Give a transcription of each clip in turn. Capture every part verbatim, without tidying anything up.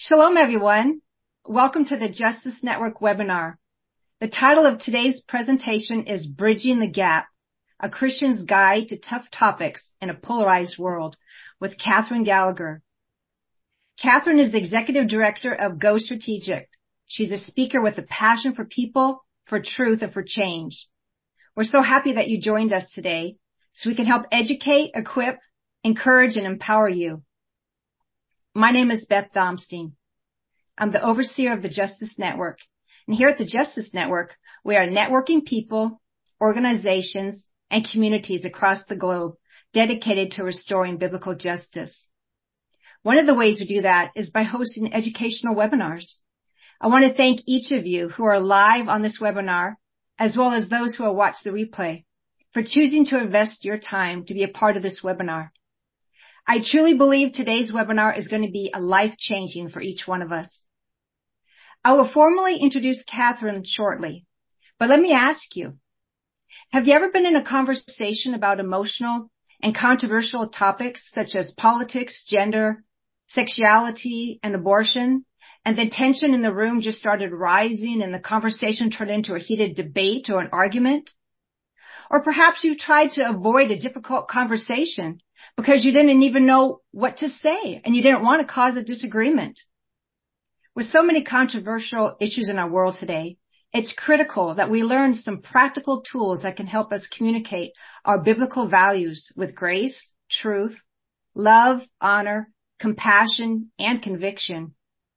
Shalom, everyone. Welcome to the Justice Network webinar. The title of today's presentation is Bridging the Gap, A Christian's Guide to Tough Topics in a Polarized World with Catherine Gallagher. Catherine is the Executive Director of Go Strategic. She's a speaker with a passion for people, for truth, and for change. We're so happy that you joined us today so we can help educate, equip, encourage, and empower you. My name is Beth Domstein. I'm the overseer of the Justice Network. And here at the Justice Network, we are networking people, organizations, and communities across the globe dedicated to restoring biblical justice. One of the ways we do that is by hosting educational webinars. I want to thank each of you who are live on this webinar, as well as those who will watch the replay, for choosing to invest your time to be a part of this webinar. I truly believe today's webinar is going to be a life-changing for each one of us. I will formally introduce Catherine shortly, but let me ask you, have you ever been in a conversation about emotional and controversial topics such as politics, gender, sexuality, and abortion, and the tension in the room just started rising and the conversation turned into a heated debate or an argument? Or perhaps you've tried to avoid a difficult conversation because you didn't even know what to say and you didn't want to cause a disagreement. With so many controversial issues in our world today, it's critical that we learn some practical tools that can help us communicate our biblical values with grace, truth, love, honor, compassion, and conviction.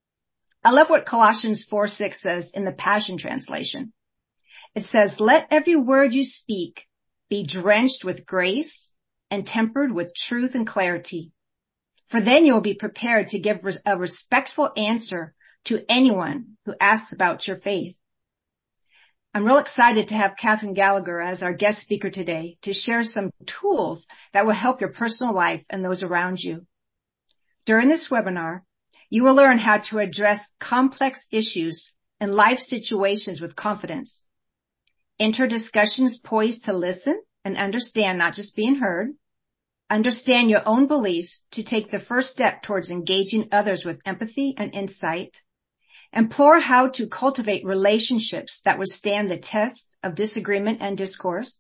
I love what Colossians four six says in the Passion Translation. It says, "Let every word you speak be drenched with grace and tempered with truth and clarity. For then you will be prepared to give a respectful answer to anyone who asks about your faith." I'm real excited to have Catherine Gallagher as our guest speaker today to share some tools that will help your personal life and those around you. During this webinar, you will learn how to address complex issues and life situations with confidence. Enter discussions poised to listen and understand, not just being heard. Understand your own beliefs to take the first step towards engaging others with empathy and insight. Implore how to cultivate relationships that withstand the test of disagreement and discourse.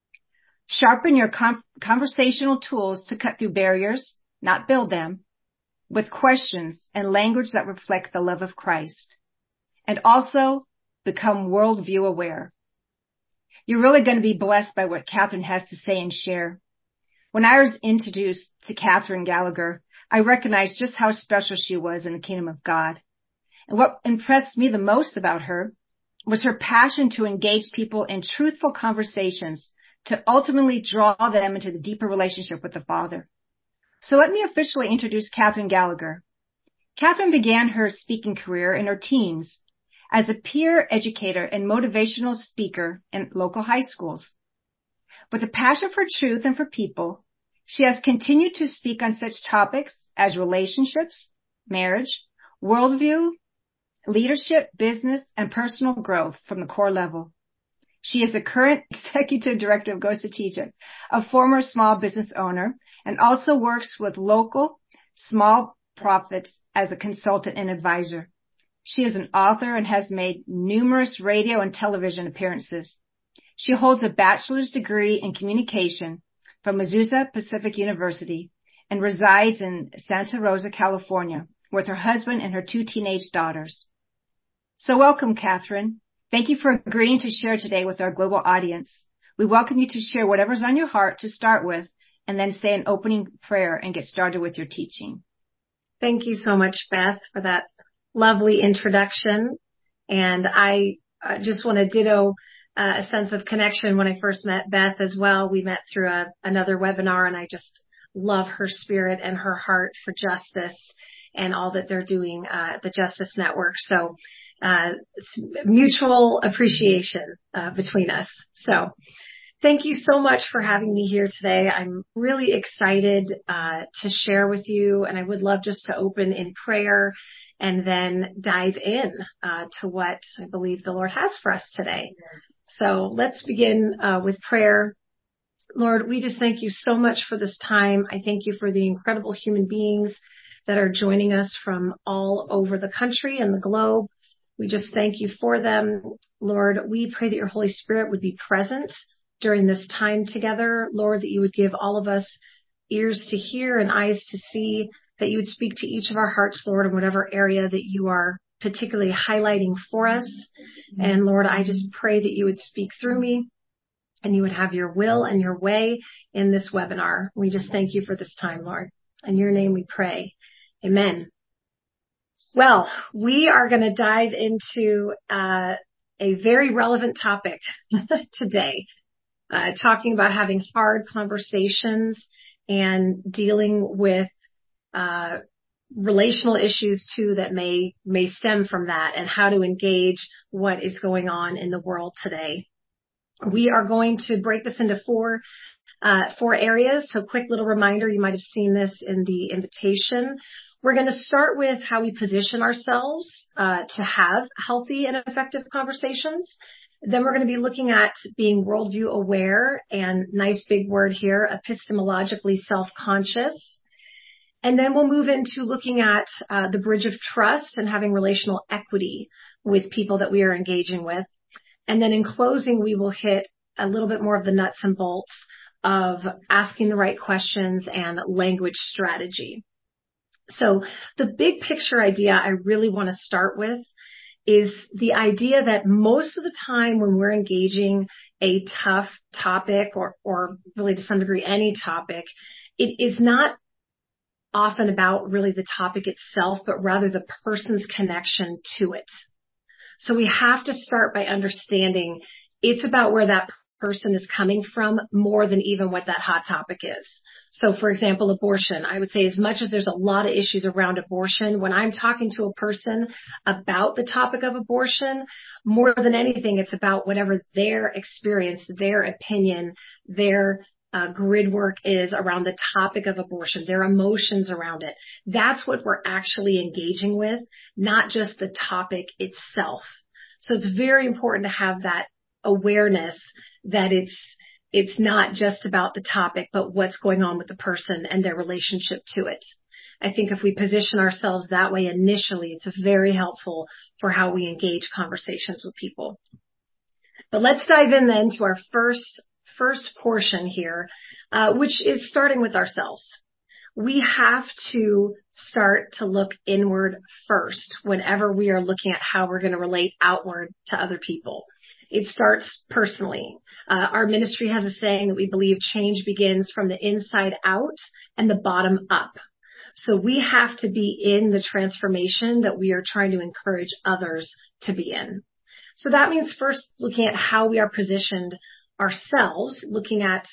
Sharpen your com- conversational tools to cut through barriers, not build them, with questions and language that reflect the love of Christ. And also become worldview aware. You're really going to be blessed by what Catherine has to say and share. When I was introduced to Catherine Gallagher, I recognized just how special she was in the kingdom of God. And what impressed me the most about her was her passion to engage people in truthful conversations to ultimately draw them into the deeper relationship with the Father. So let me officially introduce Catherine Gallagher. Catherine began her speaking career in her teens as a peer educator and motivational speaker in local high schools. With a passion for truth and for people, she has continued to speak on such topics as relationships, marriage, worldview, leadership, business, and personal growth from the core level. She is the current executive director of Go Strategic, a former small business owner, and also works with local small profits as a consultant and advisor. She is an author and has made numerous radio and television appearances. She holds a bachelor's degree in communication from Azusa Pacific University and resides in Santa Rosa, California, with her husband and her two teenage daughters. So welcome, Catherine. Thank you for agreeing to share today with our global audience. We welcome you to share whatever's on your heart to start with, and then say an opening prayer and get started with your teaching. Thank you so much, Beth, for that lovely introduction. And I uh, just want to ditto uh, a sense of connection when I first met Beth as well. We met through a, another webinar, and I just love her spirit and her heart for justice and all that they're doing uh, at the Justice Network. So uh, it's mutual appreciation uh, between us. So thank you so much for having me here today. I'm really excited uh, to share with you, and I would love just to open in prayer and then dive in uh, to what I believe the Lord has for us today. So let's begin uh, with prayer. Lord, we just thank you so much for this time. I thank you for the incredible human beings that are joining us from all over the country and the globe. We just thank you for them. Lord, we pray that your Holy Spirit would be present during this time together. Lord, that you would give all of us ears to hear and eyes to see, that you would speak to each of our hearts, Lord, in whatever area that you are particularly highlighting for us. And Lord, I just pray that you would speak through me and you would have your will and your way in this webinar. We just thank you for this time, Lord. In your name we pray. Amen. Well, we are going to dive into uh, a very relevant topic today, uh, talking about having hard conversations and dealing with uh, relational issues too that may may stem from that, and how to engage what is going on in the world today. We are going to break this into four uh, four areas. So, quick little reminder: you might have seen this in the invitation. We're going to start with how we position ourselves uh, to have healthy and effective conversations. Then we're going to be looking at being worldview aware, and nice big word here, epistemologically self-conscious. And then we'll move into looking at uh, the bridge of trust and having relational equity with people that we are engaging with. And then in closing, we will hit a little bit more of the nuts and bolts of asking the right questions and language strategy. So the big picture idea I really want to start with is the idea that most of the time when we're engaging a tough topic, or, or really to some degree any topic, it is not often about really the topic itself, but rather the person's connection to it. So we have to start by understanding it's about where that person is coming from more than even what that hot topic is. So for example, abortion, I would say as much as there's a lot of issues around abortion, when I'm talking to a person about the topic of abortion, more than anything, it's about whatever their experience, their opinion, their uh, grid work is around the topic of abortion, their emotions around it. That's what we're actually engaging with, not just the topic itself. So it's very important to have that awareness that it's it's not just about the topic, but what's going on with the person and their relationship to it. I think if we position ourselves that way initially, it's very helpful for how we engage conversations with people. But let's dive in then to our first first portion here, uh, which is starting with ourselves. We have to start to look inward first whenever we are looking at how we're going to relate outward to other people. It starts personally. Uh, our ministry has a saying that we believe change begins from the inside out and the bottom up. So we have to be in the transformation that we are trying to encourage others to be in. So that means first looking at how we are positioned ourselves, looking at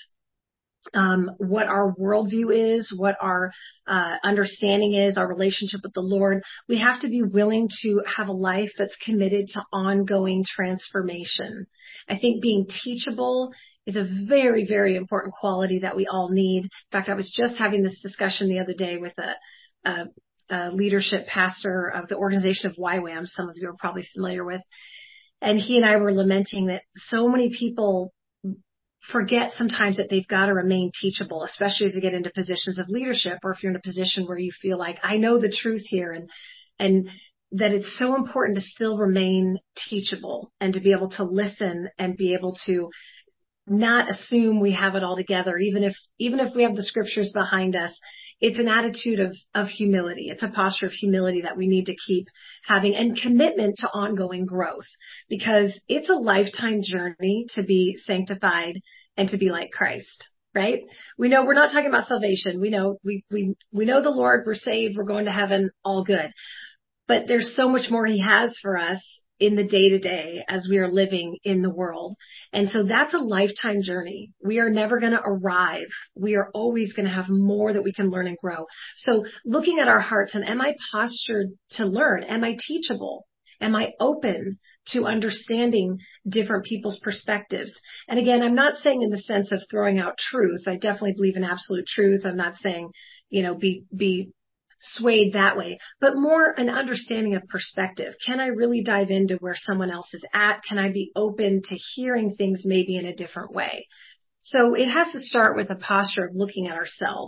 Um, what our worldview is, what our uh, understanding is, our relationship with the Lord. We have to be willing to have a life that's committed to ongoing transformation. I think being teachable is a very, very important quality that we all need. In fact, I was just having this discussion the other day with a, a, a leadership pastor of the organization of Y WAM, some of you are probably familiar with. And he and I were lamenting that so many people forget sometimes that they've got to remain teachable, especially as you get into positions of leadership, or if you're in a position where you feel like, I know the truth here, and, and that it's so important to still remain teachable and to be able to listen and be able to not assume we have it all together, even if, even if we have the scriptures behind us. It's an attitude of, of humility. It's a posture of humility that we need to keep having, and commitment to ongoing growth, because it's a lifetime journey to be sanctified and to be like Christ, right? We know we're not talking about salvation. We know, we, we, we know the Lord, we're saved, we're going to heaven, all good. But there's so much more he has for us in the day to day as we are living in the world. And so that's a lifetime journey. We are never going to arrive. We are always going to have more that we can learn and grow. So looking at our hearts, and am I postured to learn? Am I teachable? Am I open to understanding different people's perspectives? And again, I'm not saying in the sense of throwing out truth. I definitely believe in absolute truth. I'm not saying, you know, be, be, swayed that way, but more an understanding of perspective. Can I really dive into where someone else is at? Can I be open to hearing things maybe in a different way? So it has to start with a posture of looking at ourselves.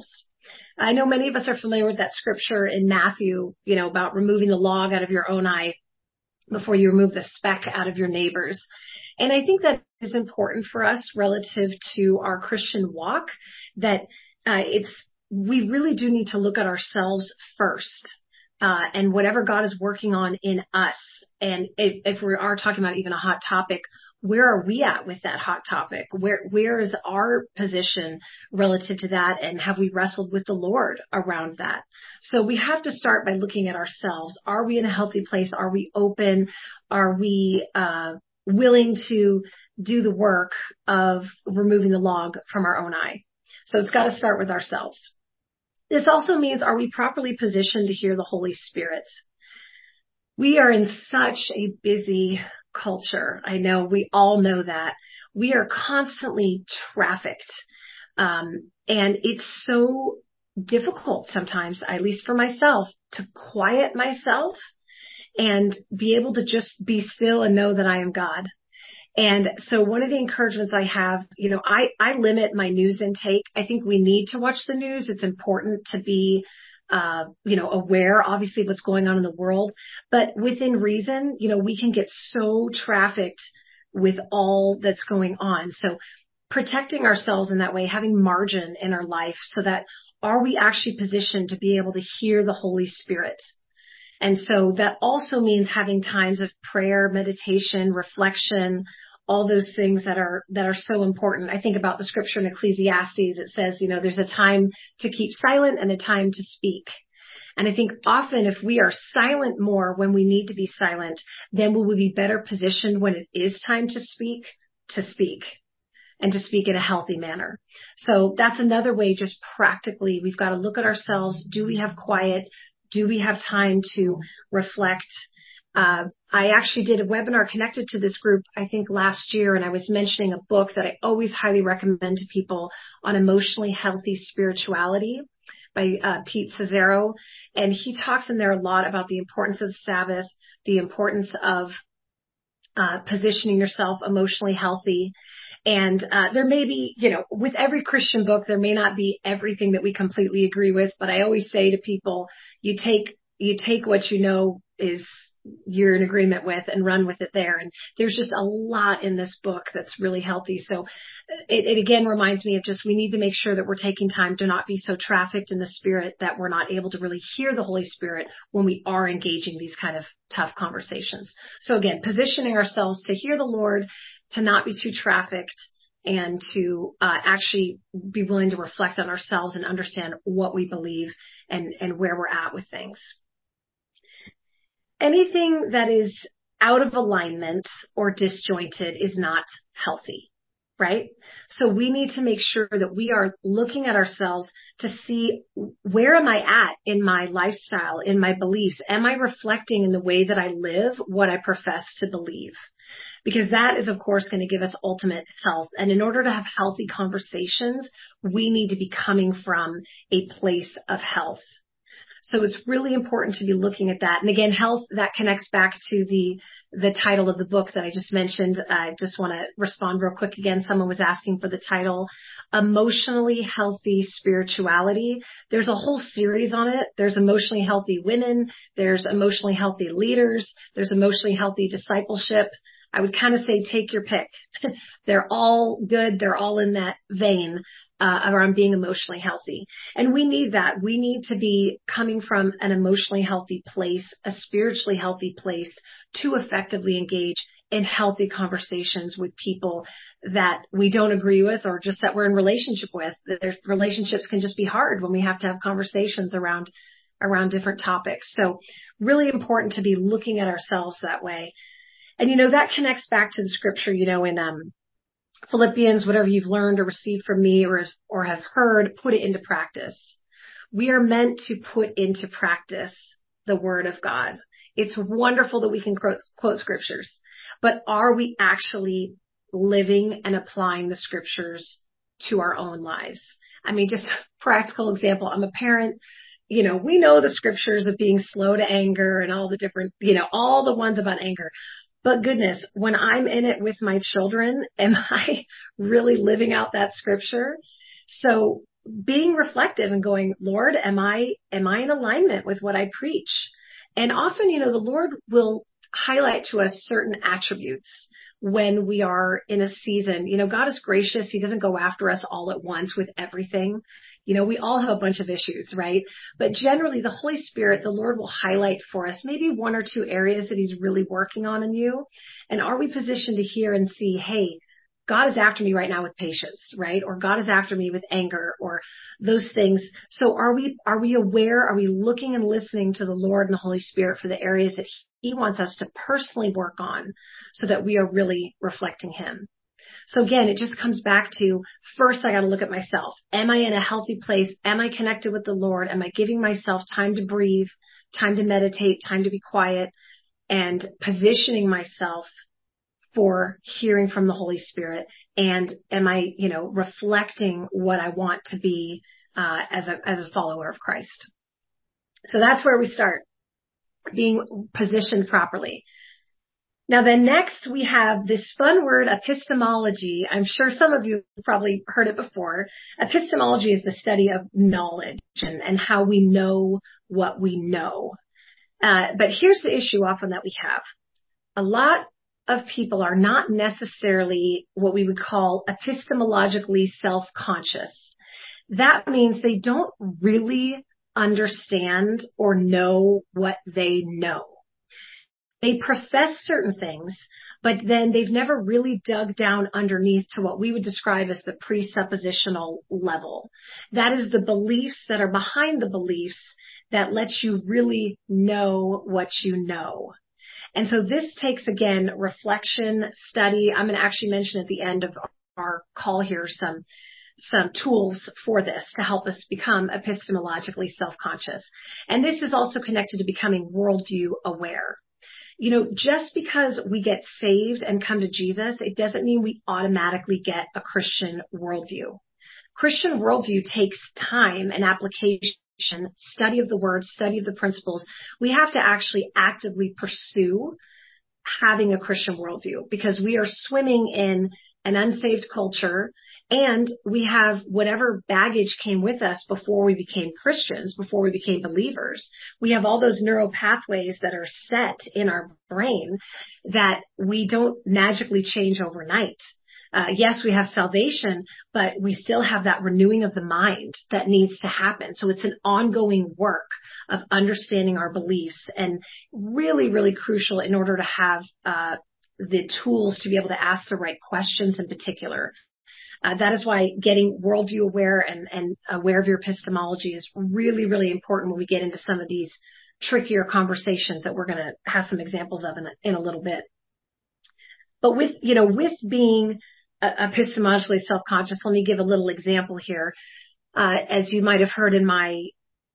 I know many of us are familiar with that scripture in Matthew, you know, about removing the log out of your own eye before you remove the speck out of your neighbor's. And I think that is important for us relative to our Christian walk, that uh, it's, we really do need to look at ourselves first. Uh, and whatever God is working on in us. And if, if we are talking about even a hot topic, where are we at with that hot topic? Where, where is our position relative to that? And have we wrestled with the Lord around that? So we have to start by looking at ourselves. Are we in a healthy place? Are we open? Are we, uh, willing to do the work of removing the log from our own eye? So it's got to start with ourselves. This also means, are we properly positioned to hear the Holy Spirit? We are in such a busy culture. I know we all know that. We are constantly trafficked. Um, and it's so difficult sometimes, at least for myself, to quiet myself and be able to just be still and know that I am God. And so one of the encouragements I have, you know, I, I limit my news intake. I think we need to watch the news. It's important to be, uh, you know, aware, obviously, of what's going on in the world, but within reason, you know, we can get so trafficked with all that's going on. So protecting ourselves in that way, having margin in our life so that are we actually positioned to be able to hear the Holy Spirit? And so that also means having times of prayer, meditation, reflection, all those things that are, that are so important. I think about the scripture in Ecclesiastes. It says, you know, there's a time to keep silent and a time to speak. And I think often if we are silent more when we need to be silent, then we will be better positioned when it is time to speak, to speak. And to speak in a healthy manner. So that's another way, just practically, we've got to look at ourselves. Do we have quiet? Do we have time to reflect? Uh, I actually did a webinar connected to this group, I think last year, and I was mentioning a book that I always highly recommend to people on emotionally healthy spirituality by uh, Pete Scazzero. And he talks in there a lot about the importance of the Sabbath, the importance of uh, positioning yourself emotionally healthy. And uh, there may be, you know, with every Christian book, there may not be everything that we completely agree with. But I always say to people, you take you take what you know is you're in agreement with and run with it there. And there's just a lot in this book that's really healthy. So it, it again reminds me of just we need to make sure that we're taking time to not be so trafficked in the Spirit that we're not able to really hear the Holy Spirit when we are engaging these kind of tough conversations. So again, positioning ourselves to hear the Lord, to not be too trafficked, and to uh, actually be willing to reflect on ourselves and understand what we believe and, and where we're at with things. Anything that is out of alignment or disjointed is not healthy, right? So we need to make sure that we are looking at ourselves to see, where am I at in my lifestyle, in my beliefs? Am I reflecting in the way that I live what I profess to believe? Because that is, of course, going to give us ultimate health. And in order to have healthy conversations, we need to be coming from a place of health. So it's really important to be looking at that. And again, health, that connects back to the, the title of the book that I just mentioned. I just want to respond real quick again. Someone was asking for the title, Emotionally Healthy Spirituality. There's a whole series on it. There's emotionally healthy women. There's emotionally healthy leaders. There's emotionally healthy discipleship. I would kind of say take your pick. They're all good. They're all in that vein uh, around being emotionally healthy. And we need that. We need to be coming from an emotionally healthy place, a spiritually healthy place, to effectively engage in healthy conversations with people that we don't agree with or just that we're in relationship with. Their relationships can just be hard when we have to have conversations around around different topics. So really important to be looking at ourselves that way. And, you know, that connects back to the scripture, you know, in um, Philippians, whatever you've learned or received from me or, or have heard, put it into practice. We are meant to put into practice the word of God. It's wonderful that we can quote, quote scriptures, but are we actually living and applying the scriptures to our own lives? I mean, just a practical example. I'm a parent. You know, we know the scriptures of being slow to anger and all the different, you know, all the ones about anger. But goodness, when I'm in it with my children, am I really living out that scripture? So being reflective and going, Lord, am I, am I in alignment with what I preach? And often, you know, the Lord will highlight to us certain attributes when we are in a season. You know, God is gracious. He doesn't go after us all at once with everything. You know, we all have a bunch of issues, right? But generally the Holy Spirit, the Lord will highlight for us maybe one or two areas that he's really working on in you. And are we positioned to hear and see, hey, God is after me right now with patience, right? Or God is after me with anger or those things. So are we, are we aware? Are we looking and listening to the Lord and the Holy Spirit for the areas that he wants us to personally work on so that we are really reflecting him? So again, it just comes back to, first, I got to look at myself. Am I in a healthy place? Am I connected with the Lord? Am I giving myself time to breathe, time to meditate, time to be quiet, and positioning myself for hearing from the Holy Spirit? And am I, you know, reflecting what I want to be uh, as a as a follower of Christ? So that's where we start, being positioned properly. Now then next we have this fun word, epistemology. I'm sure some of you have probably heard it before. Epistemology is the study of knowledge and, and how we know what we know. Uh, but here's the issue often that we have. A lot of people are not necessarily what we would call epistemologically self-conscious. That means they don't really understand or know what they know. They profess certain things, but then they've never really dug down underneath to what we would describe as the presuppositional level. That is the beliefs that are behind the beliefs that let you really know what you know. And so this takes, again, reflection, study. I'm going to actually mention at the end of our call here some, some tools for this to help us become epistemologically self-conscious. And this is also connected to becoming worldview aware. You know, just because we get saved and come to Jesus, it doesn't mean we automatically get a Christian worldview. Christian worldview takes time and application, study of the word, study of the principles. We have to actually actively pursue having a Christian worldview because we are swimming in an unsaved culture and we have whatever baggage came with us before we became Christians, before we became believers. We have all those neural pathways that are set in our brain that we don't magically change overnight. Uh, yes, we have salvation, but we still have that renewing of the mind that needs to happen. So it's an ongoing work of understanding our beliefs and really, really crucial in order to have uh, the tools to be able to ask the right questions in particular. Uh, that is why getting worldview aware and, and aware of your epistemology is really, really important when we get into some of these trickier conversations that we're going to have some examples of in a, in a little bit. But with, you know, with being uh, epistemologically self-conscious, let me give a little example here. Uh, as you might have heard in my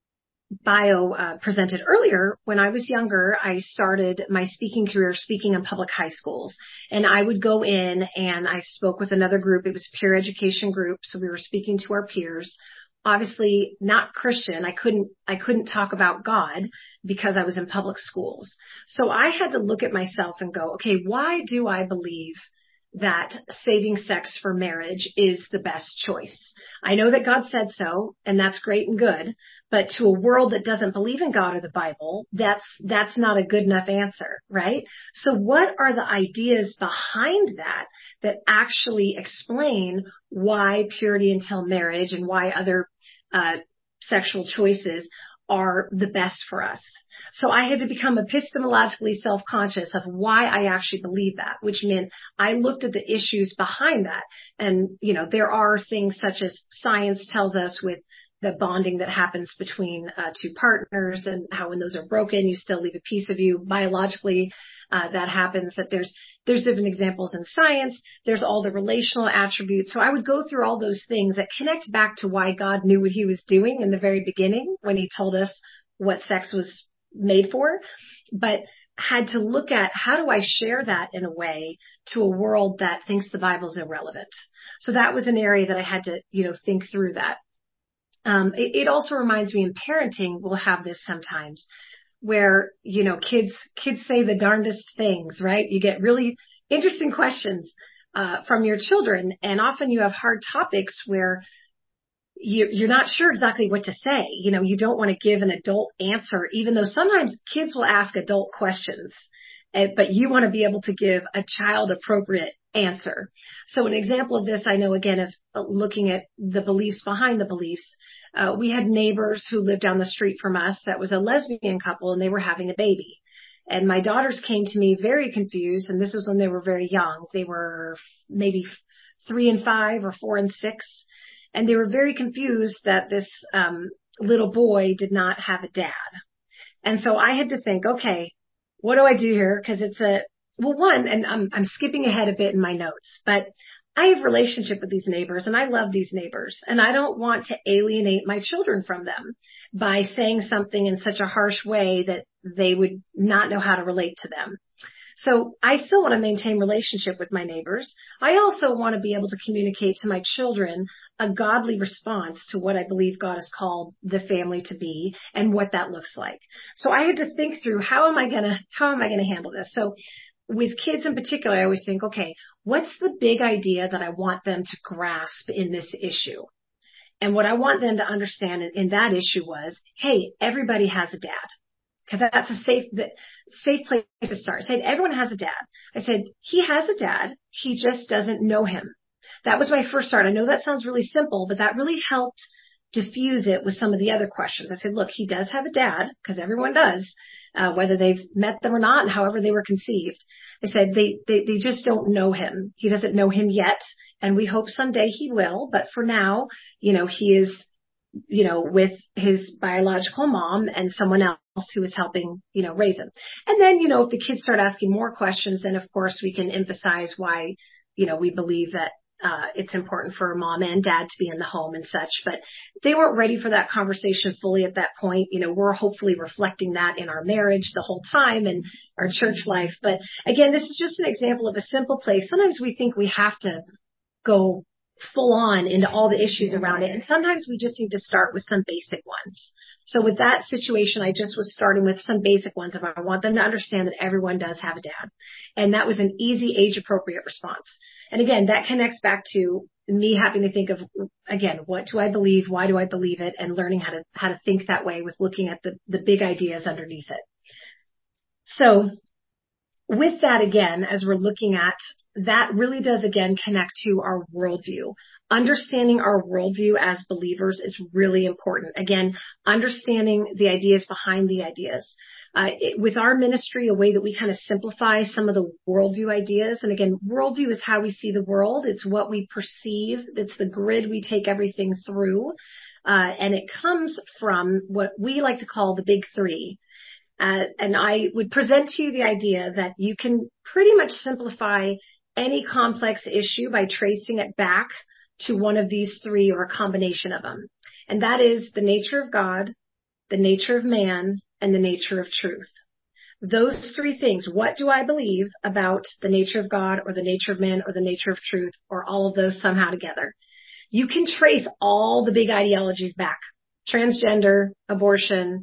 bio uh, presented earlier, when I was younger, I started my speaking career speaking in public high schools. And I would go in and I spoke with another group. It was a peer education group. So we were speaking to our peers. Obviously not Christian. I couldn't, I couldn't talk about God because I was in public schools. So I had to look at myself and go, okay, why do I believe that saving sex for marriage is the best choice? I know that God said so, and that's great and good, but to a world that doesn't believe in God or the Bible, that's, that's not a good enough answer, right? So what are the ideas behind that that actually explain why purity until marriage and why other uh, sexual choices are the best for us? So I had to become epistemologically self-conscious of why I actually believe that, which meant I looked at the issues behind that. And, you know, there are things such as science tells us with the bonding that happens between uh, two partners and how when those are broken, you still leave a piece of you. Biologically, uh, that happens, that there's, there's different examples in science. There's all the relational attributes. So I would go through all those things that connect back to why God knew what he was doing in the very beginning when he told us what sex was made for, but had to look at how do I share that in a way to a world that thinks the Bible's irrelevant. So that was an area that I had to, you know, think through that. Um, it, it also reminds me in parenting, we'll have this sometimes where, you know, kids, kids say the darndest things, right? You get really interesting questions, uh, from your children. And often you have hard topics where you, you're not sure exactly what to say. You know, you don't want to give an adult answer, even though sometimes kids will ask adult questions, but you want to be able to give a child appropriate answer. So an example of this, I know again of looking at the beliefs behind the beliefs. Uh, we had neighbors who lived down the street from us that was a lesbian couple, and they were having a baby. And my daughters came to me very confused, and this was when they were very young. They were maybe three and five or four and six. And they were very confused that this um, little boy did not have a dad. And so I had to think, okay, what do I do here? Because it's a, well, one, and I'm, I'm skipping ahead a bit in my notes, but I have a relationship with these neighbors, and I love these neighbors, and I don't want to alienate my children from them by saying something in such a harsh way that they would not know how to relate to them. So I still want to maintain relationship with my neighbors. I also want to be able to communicate to my children a godly response to what I believe God has called the family to be and what that looks like. So I had to think through, how am I going to, how am I going to handle this? So with kids in particular, I always think, okay, what's the big idea that I want them to grasp in this issue? And what I want them to understand in, in that issue was, hey, everybody has a dad. Because that's a safe, the, safe place to start. I said, everyone has a dad. I said, he has a dad. He just doesn't know him. That was my first start. I know that sounds really simple, but that really helped diffuse it with some of the other questions. I said, look, he does have a dad, because everyone does, uh, whether they've met them or not, and however they were conceived. I said, they, they, they just don't know him. He doesn't know him yet. And we hope someday he will. But for now, you know, he is, you know, with his biological mom and someone else who is helping, you know, raise him. And then, you know, if the kids start asking more questions, then of course we can emphasize why, you know, we believe that uh, it's important for mom and dad to be in the home and such. But they weren't ready for that conversation fully at that point. You know, we're hopefully reflecting that in our marriage the whole time and our church life. But again, this is just an example of a simple place. Sometimes we think we have to go full on into all the issues around it. And sometimes we just need to start with some basic ones. So with that situation, I just was starting with some basic ones. If I want them to understand that everyone does have a dad. And that was an easy age appropriate response. And again, that connects back to me having to think of, again, what do I believe? Why do I believe it? And learning how to, how to think that way with looking at the, the big ideas underneath it. So with that, again, as we're looking at, that really does, again, connect to our worldview. Understanding our worldview as believers is really important. Again, understanding the ideas behind the ideas. Uh, it, with our ministry, a way that we kind of simplify some of the worldview ideas. And again, worldview is how we see the world. It's what we perceive. It's the grid we take everything through. Uh, and it comes from what we like to call the big three. Uh, and I would present to you the idea that you can pretty much simplify any complex issue by tracing it back to one of these three or a combination of them. And that is the nature of God, the nature of man, and the nature of truth. Those three things, what do I believe about the nature of God or the nature of man or the nature of truth, or all of those somehow together? You can trace all the big ideologies back. Transgender, abortion,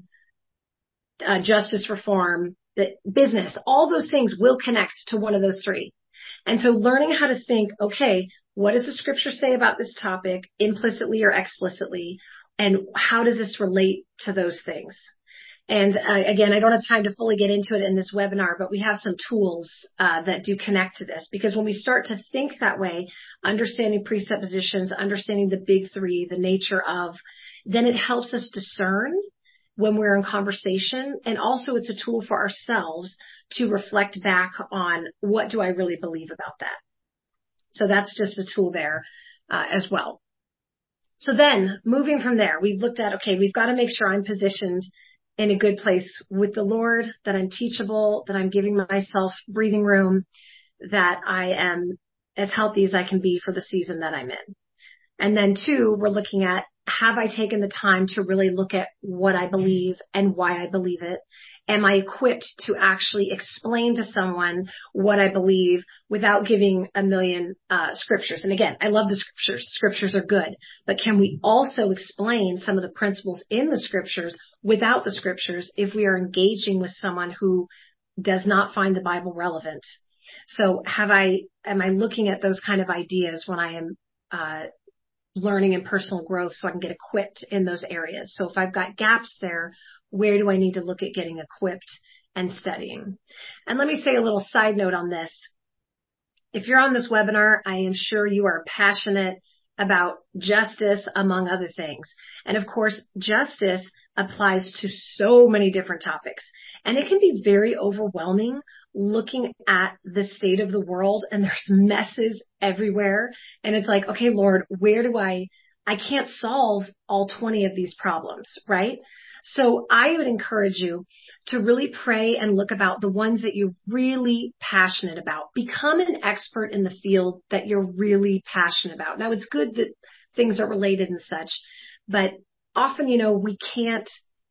uh, justice reform, the business, all those things will connect to one of those three. And so learning how to think, okay, what does the scripture say about this topic implicitly or explicitly? And how does this relate to those things? And uh, again, I don't have time to fully get into it in this webinar, but we have some tools uh, that do connect to this. Because when we start to think that way, understanding presuppositions, understanding the big three, the nature of, then it helps us discern when we're in conversation. And also it's a tool for ourselves to reflect back on, what do I really believe about that? So that's just a tool there uh, as well. So then moving from there, we've looked at, okay, we've got to make sure I'm positioned in a good place with the Lord, that I'm teachable, that I'm giving myself breathing room, that I am as healthy as I can be for the season that I'm in. And then two, we're looking at, have I taken the time to really look at what I believe and why I believe it? Am I equipped to actually explain to someone what I believe without giving a million uh, scriptures? And again, I love the scriptures. Scriptures are good. But can we also explain some of the principles in the scriptures without the scriptures if we are engaging with someone who does not find the Bible relevant? So have I, am I looking at those kind of ideas when I am uh learning and personal growth so I can get equipped in those areas. So if I've got gaps there, where do I need to look at getting equipped and studying? And let me say a little side note on this. If you're on this webinar, I am sure you are passionate about justice, among other things. And of course, justice applies to so many different topics. And it can be very overwhelming looking at the state of the world, and there's messes everywhere. And it's like, okay, Lord, where do I, I can't solve all twenty of these problems, right? So I would encourage you to really pray and look about the ones that you're really passionate about. Become an expert in the field that you're really passionate about. Now, it's good that things are related and such, but often, you know, we can't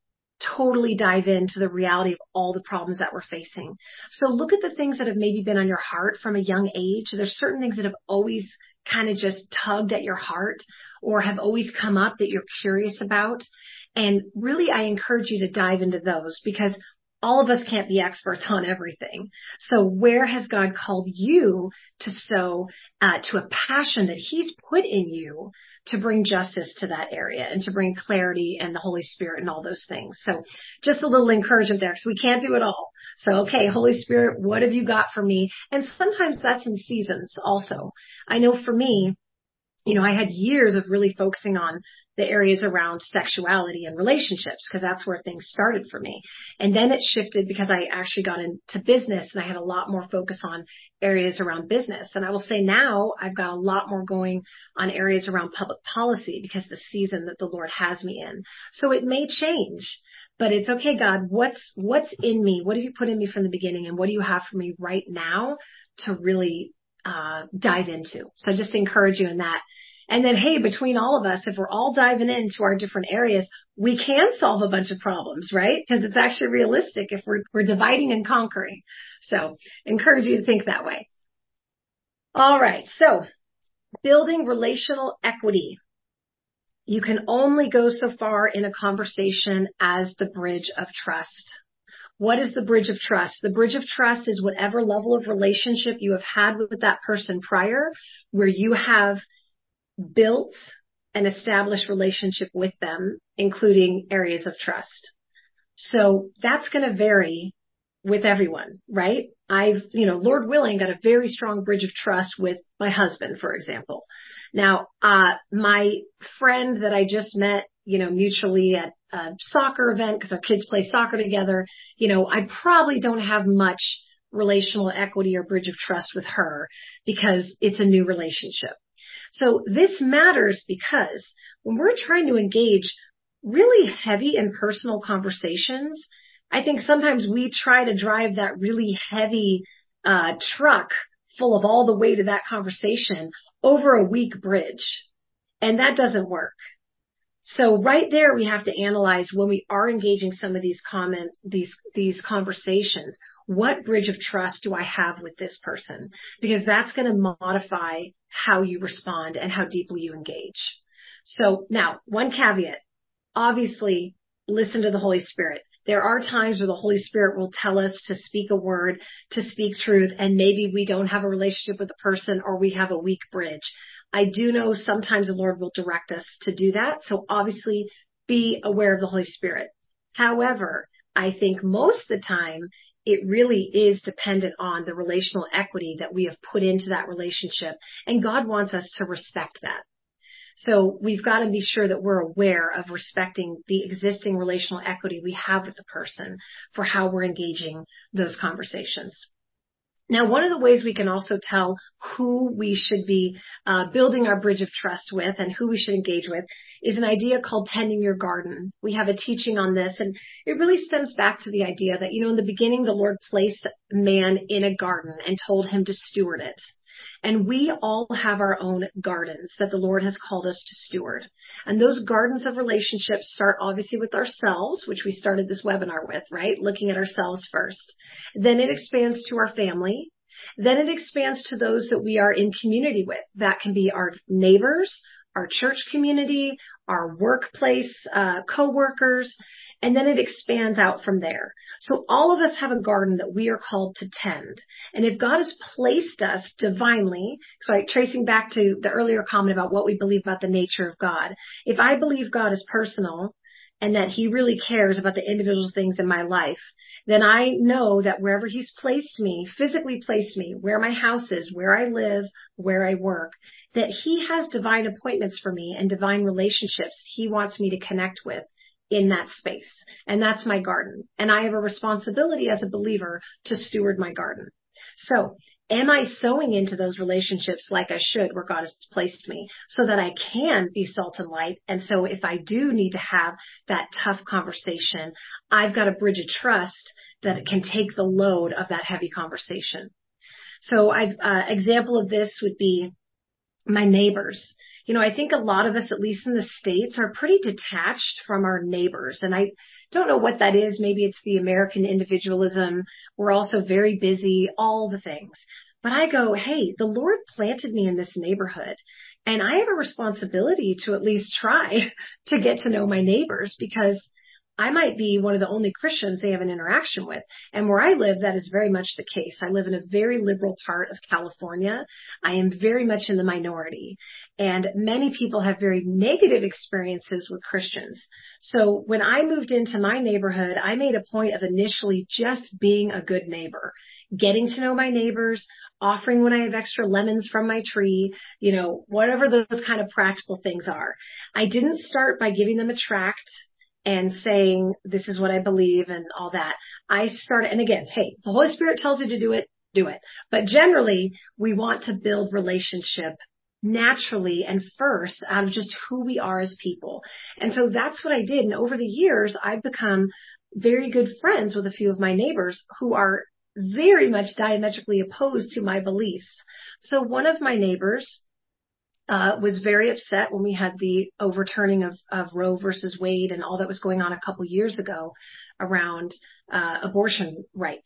totally dive into the reality of all the problems that we're facing. So look at the things that have maybe been on your heart from a young age. There's certain things that have always kind of just tugged at your heart or have always come up that you're curious about. And really, I encourage you to dive into those because all of us can't be experts on everything. So where has God called you to sow uh, to a passion that he's put in you to bring justice to that area and to bring clarity and the Holy Spirit and all those things? So just a little encouragement there because we can't do it all. So, okay, Holy Spirit, what have you got for me? And sometimes that's in seasons also. I know for me, you know, I had years of really focusing on the areas around sexuality and relationships because that's where things started for me. And then it shifted because I actually got into business and I had a lot more focus on areas around business. And I will say now I've got a lot more going on areas around public policy because the season that the Lord has me in. So it may change, but it's okay, God, what's, what's in me? What have you put in me from the beginning? And what do you have for me right now to really Uh, dive into? So just encourage you in that. And then, hey, between all of us, if we're all diving into our different areas, we can solve a bunch of problems, right? Because it's actually realistic if we're, we're dividing and conquering. So encourage you to think that way. All right. So building relational equity. You can only go so far in a conversation as the bridge of trust. What is the bridge of trust? The bridge of trust is whatever level of relationship you have had with that person prior, where you have built an established relationship with them, including areas of trust. So that's going to vary with everyone, right? I've, you know, Lord willing, got a very strong bridge of trust with my husband, for example. Now, uh, my friend that I just met, you know, mutually at a soccer event because our kids play soccer together, you know, I probably don't have much relational equity or bridge of trust with her because it's a new relationship. So this matters because when we're trying to engage really heavy and personal conversations, I think sometimes we try to drive that really heavy uh, truck full of all the weight of that conversation over a weak bridge. And that doesn't work. So right there, we have to analyze when we are engaging some of these comments, these, these conversations, what bridge of trust do I have with this person? Because that's going to modify how you respond and how deeply you engage. So now, one caveat, obviously listen to the Holy Spirit. There are times where the Holy Spirit will tell us to speak a word, to speak truth, and maybe we don't have a relationship with the person or we have a weak bridge. I do know sometimes the Lord will direct us to do that. So obviously be aware of the Holy Spirit. However, I think most of the time it really is dependent on the relational equity that we have put into that relationship. And God wants us to respect that. So we've got to be sure that we're aware of respecting the existing relational equity we have with the person for how we're engaging those conversations. Now, one of the ways we can also tell who we should be uh, building our bridge of trust with and who we should engage with is an idea called tending your garden. We have a teaching on this, and it really stems back to the idea that, you know, in the beginning, the Lord placed man in a garden and told him to steward it. And we all have our own gardens that the Lord has called us to steward. And those gardens of relationships start obviously with ourselves, which we started this webinar with, right? Looking at ourselves first. Then it expands to our family. Then it expands to those that we are in community with. That can be our neighbors, our church community, our workplace, uh, coworkers, and then it expands out from there. So all of us have a garden that we are called to tend. And if God has placed us divinely, so like tracing back to the earlier comment about what we believe about the nature of God, if I believe God is personal, and that he really cares about the individual things in my life, then I know that wherever he's placed me, physically placed me, where my house is, where I live, where I work, that he has divine appointments for me and divine relationships he wants me to connect with in that space. And that's my garden. And I have a responsibility as a believer to steward my garden. So am I sowing into those relationships like I should where God has placed me so that I can be salt and light? And so if I do need to have that tough conversation, I've got a bridge of trust that can take the load of that heavy conversation. So I've, uh, example of this would be my neighbors. You know, I think a lot of us, at least in the States, are pretty detached from our neighbors. And I don't know what that is. Maybe it's the American individualism. We're also very busy, all the things. But I go, hey, the Lord planted me in this neighborhood, and I have a responsibility to at least try to get to know my neighbors, because I might be one of the only Christians they have an interaction with. And where I live, that is very much the case. I live in a very liberal part of California. I am very much in the minority. And many people have very negative experiences with Christians. So when I moved into my neighborhood, I made a point of initially just being a good neighbor, getting to know my neighbors, offering when I have extra lemons from my tree, you know, whatever those kind of practical things are. I didn't start by giving them a tract and saying, this is what I believe and all that. I started, and again, hey, the Holy Spirit tells you to do it, do it. But generally, we want to build relationship naturally and first out of just who we are as people. And so that's what I did. And over the years, I've become very good friends with a few of my neighbors who are very much diametrically opposed to my beliefs. So one of my neighbors Uh, was very upset when we had the overturning of, of Roe versus Wade and all that was going on a couple years ago around uh, abortion rights.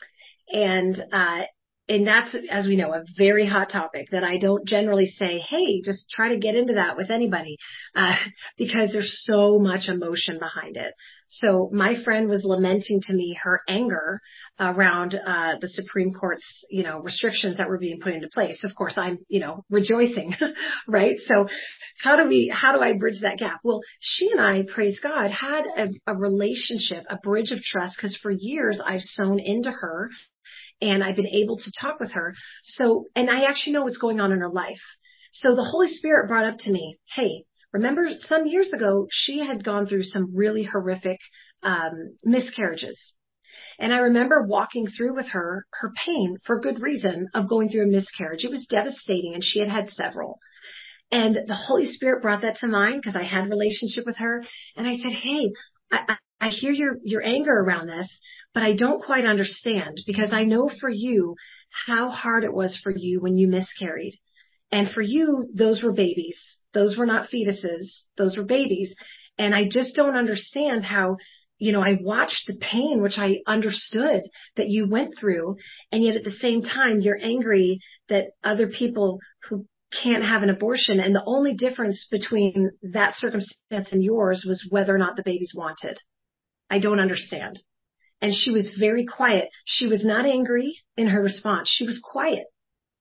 And uh, and that's, as we know, a very hot topic that I don't generally say, hey, just try to get into that with anybody, uh, because there's so much emotion behind it. So my friend was lamenting to me her anger around uh, the Supreme Court's, you know, restrictions that were being put into place. Of course, I'm, you know, rejoicing, right? So how do we, how do I bridge that gap? Well, she and I, praise God, had a, a relationship, a bridge of trust, because for years I've sown into her. And I've been able to talk with her. So, and I actually know what's going on in her life. So the Holy Spirit brought up to me, hey, remember some years ago, she had gone through some really horrific um, miscarriages. And I remember walking through with her, her pain for good reason of going through a miscarriage. It was devastating, and she had had several. And the Holy Spirit brought that to mind because I had a relationship with her. And I said, hey, I, I hear your, your anger around this, but I don't quite understand, because I know for you how hard it was for you when you miscarried. And for you, those were babies. Those were not fetuses. Those were babies. And I just don't understand how, you know, I watched the pain, which I understood that you went through. And yet at the same time, you're angry that other people who can't have an abortion. And the only difference between that circumstance and yours was whether or not the baby's wanted. I don't understand. And she was very quiet. She was not angry in her response. She was quiet,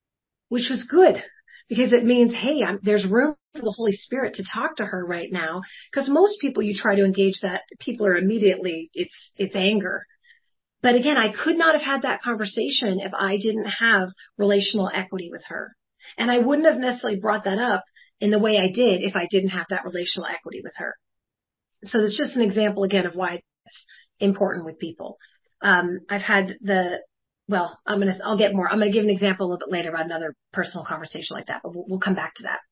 which was good, because it means, hey, I'm, there's room for the Holy Spirit to talk to her right now. Because most people, you try to engage that, people are immediately, it's, it's anger. But again, I could not have had that conversation if I didn't have relational equity with her. And I wouldn't have necessarily brought that up in the way I did if I didn't have that relational equity with her. So it's just an example again of why it's important with people. Um, I've had the, well, I'm going to, I'll get more. I'm going to give an example a little bit later about another personal conversation like that, but we'll, we'll come back to that.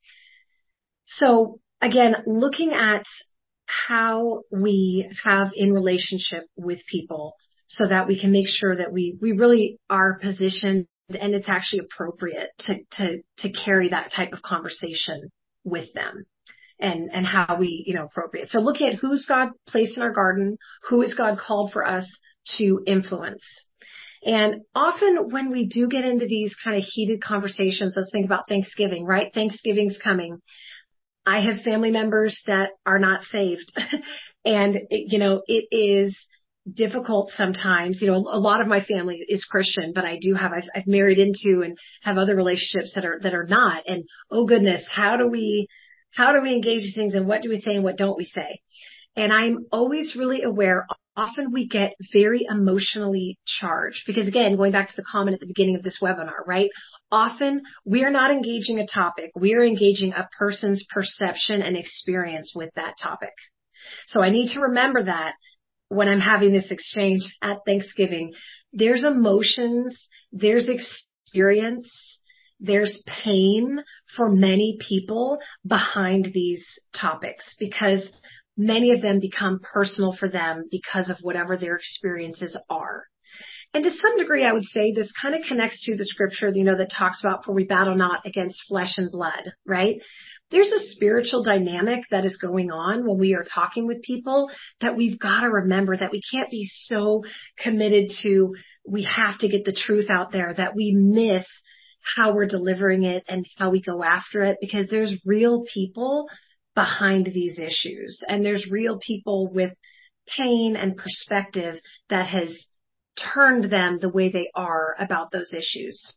So again, looking at how we have in relationship with people so that we can make sure that we, we really are positioned and it's actually appropriate to, to, to carry that type of conversation with them. And, and how we, you know, appropriate. So looking at who's God placed in our garden, who is God called for us to influence. And often when we do get into these kind of heated conversations, let's think about Thanksgiving, right? Thanksgiving's coming. I have family members that are not saved. And, you know, it is difficult sometimes. You know, a lot of my family is Christian, but I do have, I've, I've married into and have other relationships that are, that are not. And oh goodness, how do we, how do we engage these things, and what do we say and what don't we say? And I'm always really aware. Often we get very emotionally charged because, again, going back to the comment at the beginning of this webinar, right? Often we are not engaging a topic. We are engaging a person's perception and experience with that topic. So I need to remember that when I'm having this exchange at Thanksgiving. There's emotions, there's experience, there's pain for many people behind these topics, because many of them become personal for them because of whatever their experiences are. And to some degree, I would say this kind of connects to the scripture, you know, that talks about, for we battle not against flesh and blood, right? There's a spiritual dynamic that is going on when we are talking with people that we've got to remember, that we can't be so committed to, we have to get the truth out there, that we miss how we're delivering it and how we go after it, because there's real people behind these issues, and there's real people with pain and perspective that has turned them the way they are about those issues.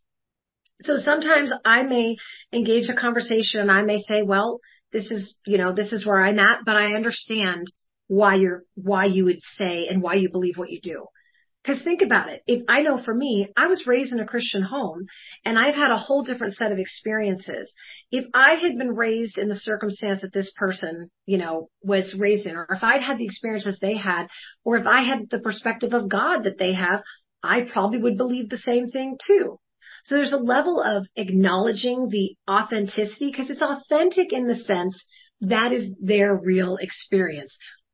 So sometimes I may engage a conversation and I may say, well, this is, you know, this is where I'm at, but I understand why you're, why you would say and why you believe what you do. Because think about it. If I know for me, I was raised in a Christian home and I've had a whole different set of experiences. If I had been raised in the circumstance that this person, you know, was raised in, or if I'd had the experiences they had, or if I had the perspective of God that they have, I probably would believe the same thing too. So there's a level of acknowledging the authenticity, because it's authentic in the sense that is their real experience.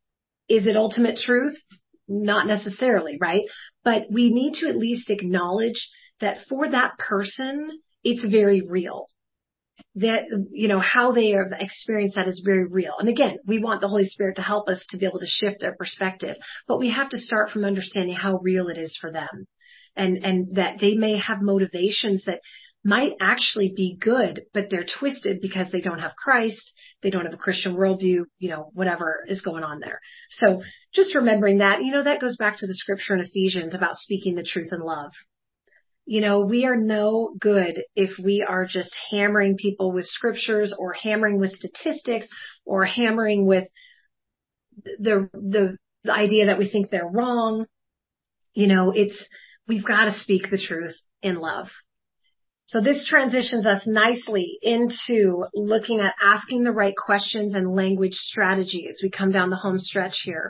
Is it ultimate truth? Not necessarily, right? But we need to at least acknowledge that for that person, it's very real. That, you know, how they have experienced that is very real. And again, we want the Holy Spirit to help us to be able to shift their perspective, but we have to start from understanding how real it is for them. And, and that they may have motivations that might actually be good, but they're twisted because they don't have Christ. They don't have a Christian worldview, you know, whatever is going on there. So just remembering that, you know, that goes back to the scripture in Ephesians about speaking the truth in love. You know, we are no good if we are just hammering people with scriptures, or hammering with statistics, or hammering with the, the, the idea that we think they're wrong. You know, it's, we've got to speak the truth in love. So this transitions us nicely into looking at asking the right questions and language strategy as we come down the home stretch here.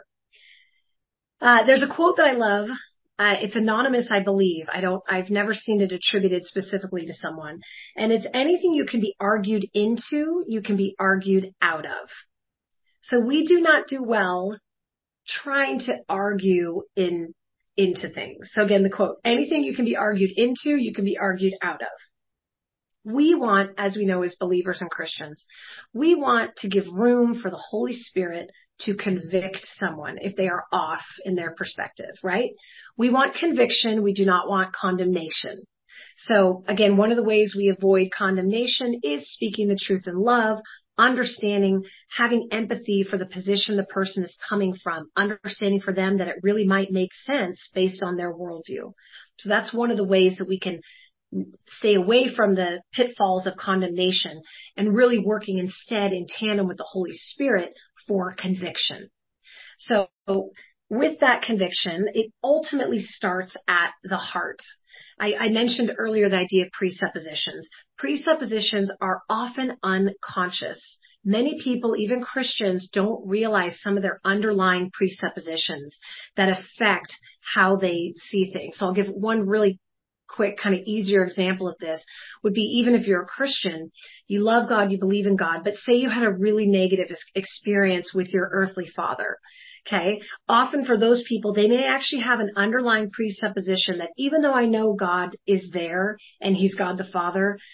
Uh, there's a quote that I love. Uh, it's anonymous, I believe. I don't, I've never seen it attributed specifically to someone. And it's, anything you can be argued into, you can be argued out of. So we do not do well trying to argue in into things. So again, the quote, anything you can be argued into, you can be argued out of. We want, as we know as believers and Christians, we want to give room for the Holy Spirit to convict someone if they are off in their perspective, right? We want conviction. We do not want condemnation. So again, one of the ways we avoid condemnation is speaking the truth in love, understanding, having empathy for the position the person is coming from, understanding for them that it really might make sense based on their worldview. So that's one of the ways that we can stay away from the pitfalls of condemnation and really working instead in tandem with the Holy Spirit for conviction. So with that conviction, it ultimately starts at the heart. I, I mentioned earlier the idea of presuppositions. Presuppositions are often unconscious. Many people, even Christians, don't realize some of their underlying presuppositions that affect how they see things. So I'll give one really quick, kind of easier example of this would be, even if you're a Christian, you love God, you believe in God, but say you had a really negative experience with your earthly father. Okay. Often for those people, they may actually have an underlying presupposition that even though I know God is there and he's God the Father,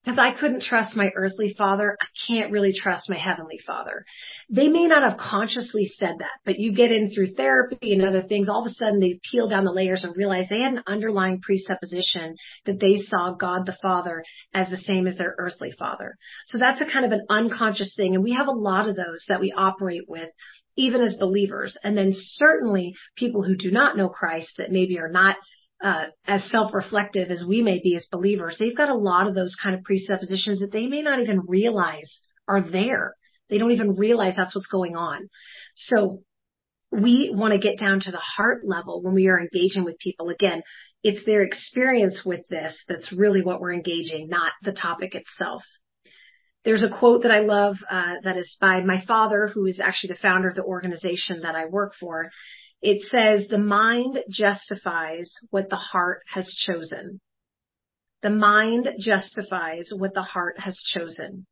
because I couldn't trust my earthly father, I can't really trust my heavenly father. They may not have consciously said that, but you get in through therapy and other things, all of a sudden they peel down the layers and realize they had an underlying presupposition that they saw God the Father as the same as their earthly father. So that's a kind of an unconscious thing. And we have a lot of those that we operate with, even as believers. And then certainly people who do not know Christ, that maybe are not Uh, as self-reflective as we may be as believers, they've got a lot of those kind of presuppositions that they may not even realize are there. They don't even realize that's what's going on. So we want to get down to the heart level when we are engaging with people. Again, it's their experience with this that's really what we're engaging, not the topic itself. There's a quote that I love uh, that is by my father, who is actually the founder of the organization that I work for. It says, the mind justifies what the heart has chosen. The mind justifies what the heart has chosen.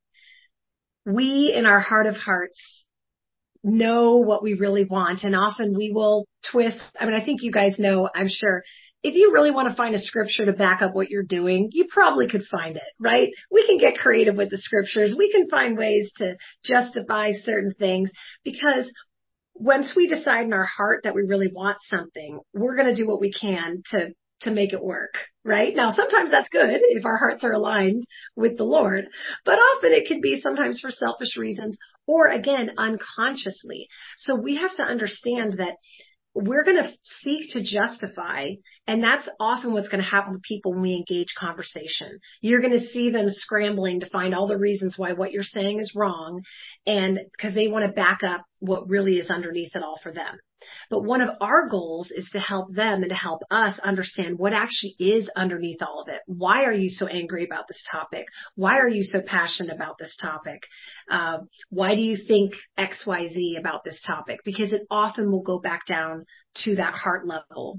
We, in our heart of hearts, know what we really want, and often we will twist. I mean, I think you guys know, I'm sure, if you really want to find a scripture to back up what you're doing, you probably could find it, right? We can get creative with the scriptures. We can find ways to justify certain things, because once we decide in our heart that we really want something, we're going to do what we can to, to make it work, right? Now, sometimes that's good if our hearts are aligned with the Lord, but often it can be sometimes for selfish reasons, or again, unconsciously. So we have to understand that we're going to seek to justify, and that's often what's going to happen with people when we engage conversation. You're going to see them scrambling to find all the reasons why what you're saying is wrong, and because they want to back up what really is underneath it all for them. But one of our goals is to help them and to help us understand what actually is underneath all of it. Why are you so angry about this topic? Why are you so passionate about this topic? Uh, why do you think X, Y, Z about this topic? Because it often will go back down to that heart level.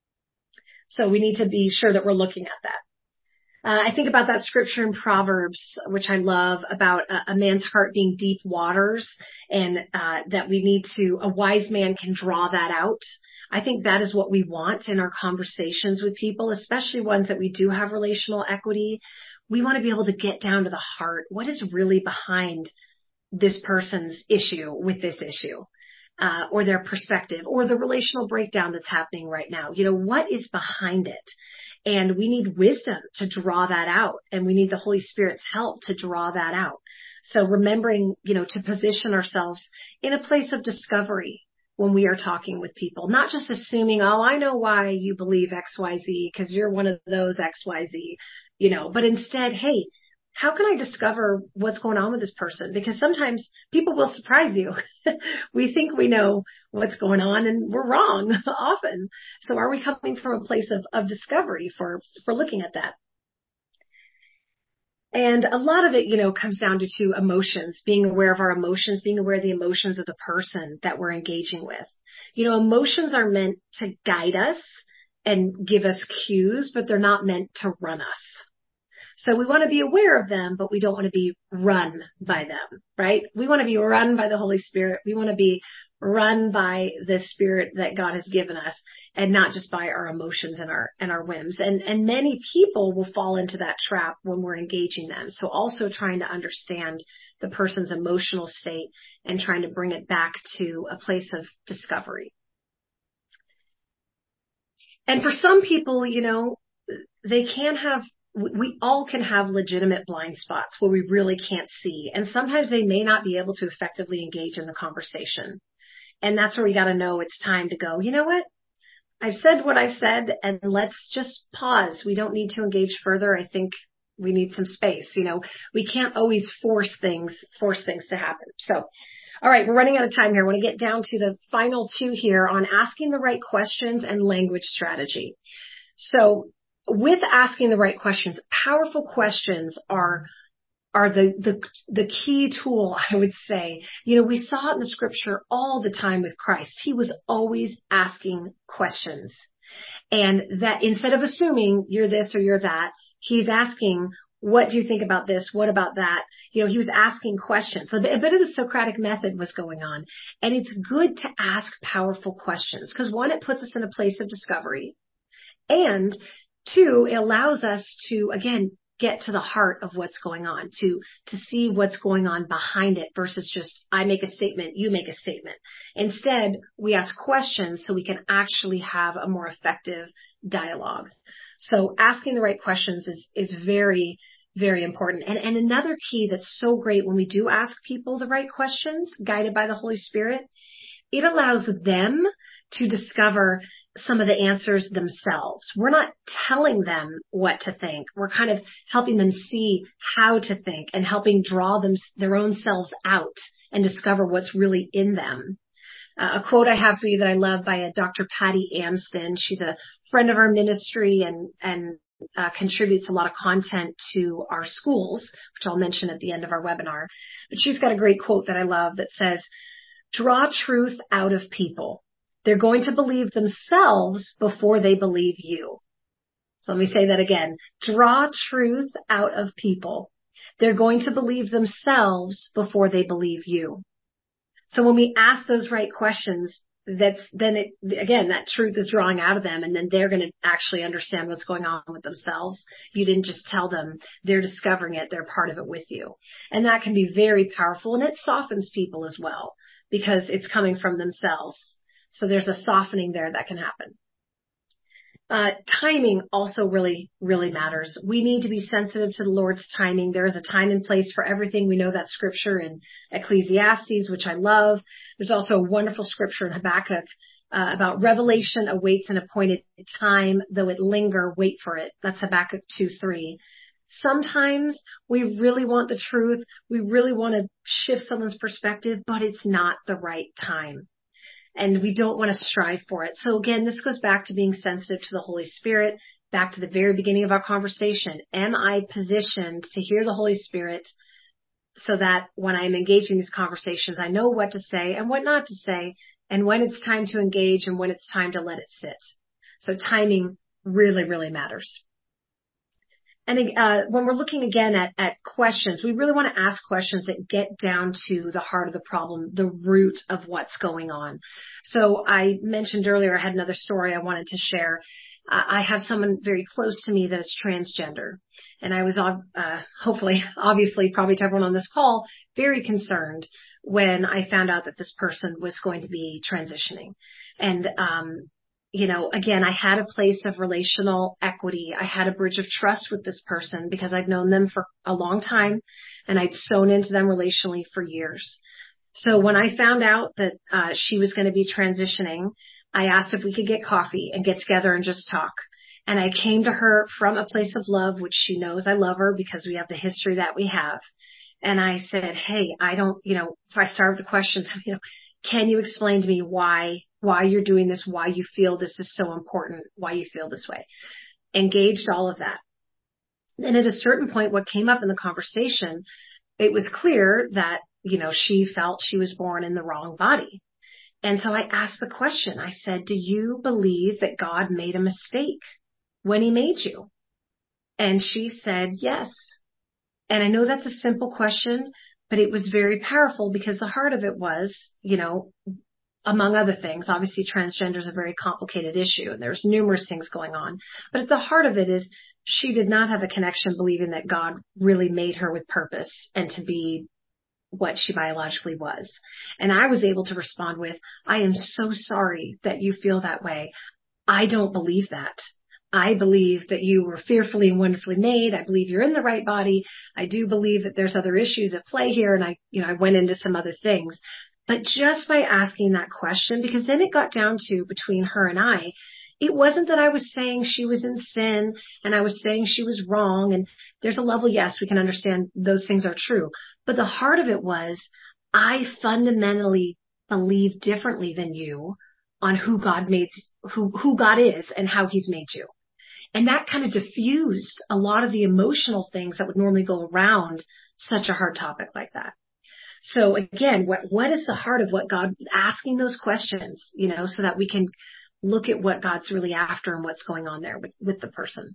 So we need to be sure that we're looking at that. Uh, I think about that scripture in Proverbs, which I love, about a, a man's heart being deep waters, and uh, that we need to, a wise man can draw that out. I think that is what we want in our conversations with people, especially ones that we do have relational equity. We want to be able to get down to the heart. What is really behind this person's issue with this issue? Uh, or their perspective, or the relational breakdown that's happening right now. You know, what is behind it? And we need wisdom to draw that out, and we need the Holy Spirit's help to draw that out. So remembering, you know, to position ourselves in a place of discovery when we are talking with people, not just assuming, oh, I know why you believe X, Y, Z, because you're one of those X, Y, Z, you know, but instead, hey, how can I discover what's going on with this person? Because sometimes people will surprise you. We think we know what's going on, and we're wrong often. So are we coming from a place of, of discovery for, for looking at that? And a lot of it, you know, comes down to two emotions, being aware of our emotions, being aware of the emotions of the person that we're engaging with. You know, emotions are meant to guide us and give us cues, but they're not meant to run us. So we want to be aware of them, but we don't want to be run by them, right? We want to be run by the Holy Spirit. We want to be run by the Spirit that God has given us, and not just by our emotions and our, and our whims. And, and many people will fall into that trap when we're engaging them. So also trying to understand the person's emotional state and trying to bring it back to a place of discovery. And for some people, you know, they can have we all can have legitimate blind spots where we really can't see. And sometimes they may not be able to effectively engage in the conversation. And that's where we got to know it's time to go, you know what? I've said what I've said, and let's just pause. We don't need to engage further. I think we need some space. You know, we can't always force things, force things to happen. So, all right, we're running out of time here. I want to get down to the final two here on asking the right questions and language strategy. So, with asking the right questions, powerful questions are, are the, the, the key tool, I would say. You know, we saw it in the scripture all the time with Christ. He was always asking questions. And that instead of assuming you're this or you're that, he's asking, what do you think about this? What about that? You know, he was asking questions. So a bit of the Socratic method was going on. And it's good to ask powerful questions because one, it puts us in a place of discovery. And two, it allows us to, again, get to the heart of what's going on, to, to see what's going on behind it versus just, I make a statement, you make a statement. Instead, we ask questions so we can actually have a more effective dialogue. So asking the right questions is, is very, very important. And, and another key that's so great when we do ask people the right questions, guided by the Holy Spirit, it allows them to discover some of the answers themselves. We're not telling them what to think. We're kind of helping them see how to think and helping draw them their own selves out and discover what's really in them. Uh, a quote I have for you that I love by a Doctor Patty Amsden. She's a friend of our ministry and, and uh, contributes a lot of content to our schools, which I'll mention at the end of our webinar. But she's got a great quote that I love that says, "Draw truth out of people. They're going to believe themselves before they believe you." So let me say that again. Draw truth out of people. They're going to believe themselves before they believe you. So when we ask those right questions, that's then it, again, that truth is drawing out of them, and then they're going to actually understand what's going on with themselves. You didn't just tell them, they're discovering it. They're part of it with you. And that can be very powerful, and it softens people as well because it's coming from themselves. So there's a softening there that can happen. Uh, timing also really, really matters. We need to be sensitive to the Lord's timing. There is a time and place for everything. We know that scripture in Ecclesiastes, which I love. There's also a wonderful scripture in Habakkuk uh, about revelation awaits an appointed time, though it linger, wait for it. That's Habakkuk two three. Sometimes we really want the truth. We really want to shift someone's perspective, but it's not the right time. And we don't want to strive for it. So again, this goes back to being sensitive to the Holy Spirit, back to the very beginning of our conversation. Am I positioned to hear the Holy Spirit so that when I'm engaging these conversations, I know what to say and what not to say, and when it's time to engage and when it's time to let it sit. So timing really, really matters. And uh, when we're looking again at, at questions, we really want to ask questions that get down to the heart of the problem, the root of what's going on. So I mentioned earlier, I had another story I wanted to share. Uh, I have someone very close to me that is transgender. And I was, uh, hopefully, obviously, probably to everyone on this call, very concerned when I found out that this person was going to be transitioning. And, um, You know, again, I had a place of relational equity. I had a bridge of trust with this person because I'd known them for a long time and I'd sewn into them relationally for years. So when I found out that uh, she was going to be transitioning, I asked if we could get coffee and get together and just talk. And I came to her from a place of love, which she knows I love her because we have the history that we have. And I said, hey, I don't, you know, if I start with the questions, you know, can you explain to me why, why you're doing this, why you feel this is so important, why you feel this way? Engaged all of that. And at a certain point, what came up in the conversation, it was clear that, you know, she felt she was born in the wrong body. And so I asked the question, I said, do you believe that God made a mistake when he made you? And she said, yes. And I know that's a simple question, but it was very powerful because the heart of it was, you know, among other things, obviously transgender is a very complicated issue and there's numerous things going on. But at the heart of it is she did not have a connection believing that God really made her with purpose and to be what she biologically was. And I was able to respond with, I am so sorry that you feel that way. I don't believe that. I believe that you were fearfully and wonderfully made. I believe you're in the right body. I do believe that there's other issues at play here. And I, you know, I went into some other things. But just by asking that question, because then it got down to between her and I, it wasn't that I was saying she was in sin and I was saying she was wrong. And there's a level, yes, we can understand those things are true. But the heart of it was, I fundamentally believe differently than you on who God made, who, who God is and how he's made you. And that kind of diffused a lot of the emotional things that would normally go around such a hard topic like that. So again, what, what is the heart of what God asking those questions, you know, so that we can look at what God's really after and what's going on there with, with the person.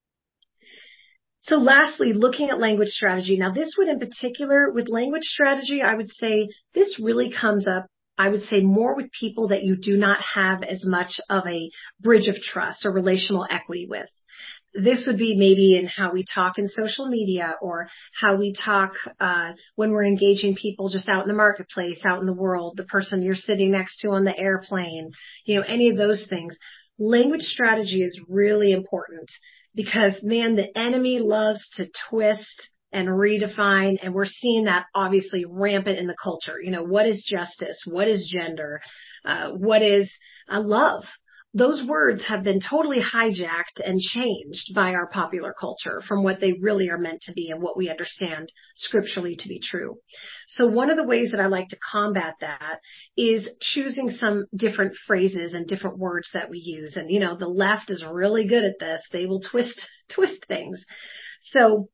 So lastly, looking at language strategy. Now this would in particular with language strategy, I would say this really comes up, I would say more with people that you do not have as much of a bridge of trust or relational equity with. This would be maybe in how we talk in social media, or how we talk uh when we're engaging people just out in the marketplace, out in the world, the person you're sitting next to on the airplane, you know, any of those things. Language strategy is really important because, man, the enemy loves to twist and redefine, and we're seeing that obviously rampant in the culture. You know, what is justice? What is gender? Uh, what is uh, love? Those words have been totally hijacked and changed by our popular culture from what they really are meant to be and what we understand scripturally to be true. So one of the ways that I like to combat that is choosing some different phrases and different words that we use. And, you know, the left is really good at this. They will twist, twist things. So,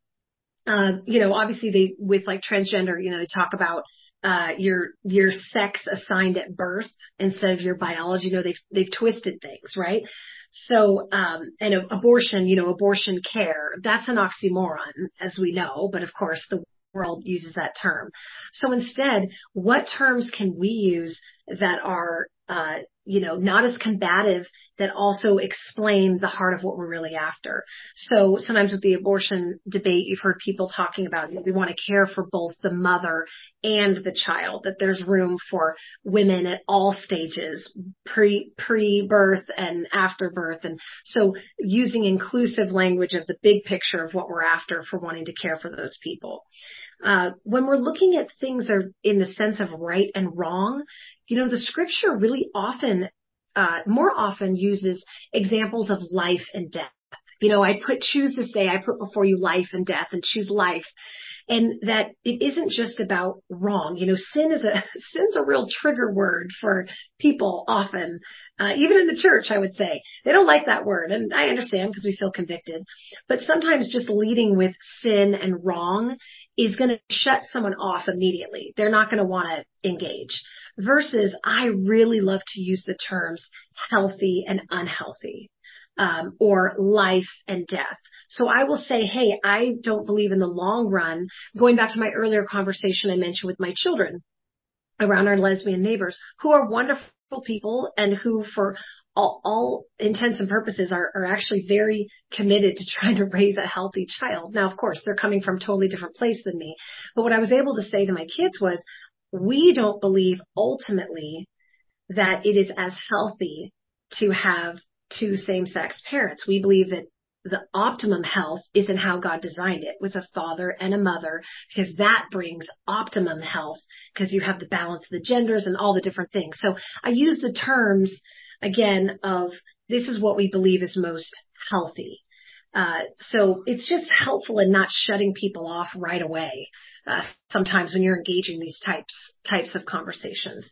uh, you know, obviously they, with like transgender, you know, they talk about uh, your, your sex assigned at birth instead of your biology. You know, they've, they've twisted things, right? So, um, and abortion, you know, abortion care, that's an oxymoron, as we know, but of course the world uses that term. So instead, what terms can we use that are, uh, you know, not as combative, that also explain the heart of what we're really after? So sometimes with the abortion debate, you've heard people talking about, you know, we want to care for both the mother and the child, that there's room for women at all stages, pre, pre-birth and after birth. And so using inclusive language of the big picture of what we're after for wanting to care for those people. Uh, when we're looking at things are in the sense of right and wrong, you know, the scripture really often, uh, more often uses examples of life and death. You know, I put choose this day, I put before you life and death, and choose life. And that it isn't just about wrong. You know, sin is a, sin's a real trigger word for people often, uh, even in the church, I would say. They don't like that word. And I understand because we feel convicted. But sometimes just leading with sin and wrong is going to shut someone off immediately. They're not going to want to engage. Versus, I really love to use the terms healthy and unhealthy. Um, or life and death. So I will say, hey, I don't believe in the long run, going back to my earlier conversation I mentioned with my children around our lesbian neighbors, who are wonderful people and who for all, all intents and purposes are, are actually very committed to trying to raise a healthy child. Now, of course, they're coming from a totally different place than me. But what I was able to say to my kids was, we don't believe ultimately that it is as healthy to have two same-sex parents. We believe that the optimum health is in how God designed it, with a father and a mother, because that brings optimum health, because you have the balance of the genders and all the different things. So I use the terms, again, of this is what we believe is most healthy. Uh, so it's just helpful in not shutting people off right away, uh, sometimes when you're engaging these types, types of conversations.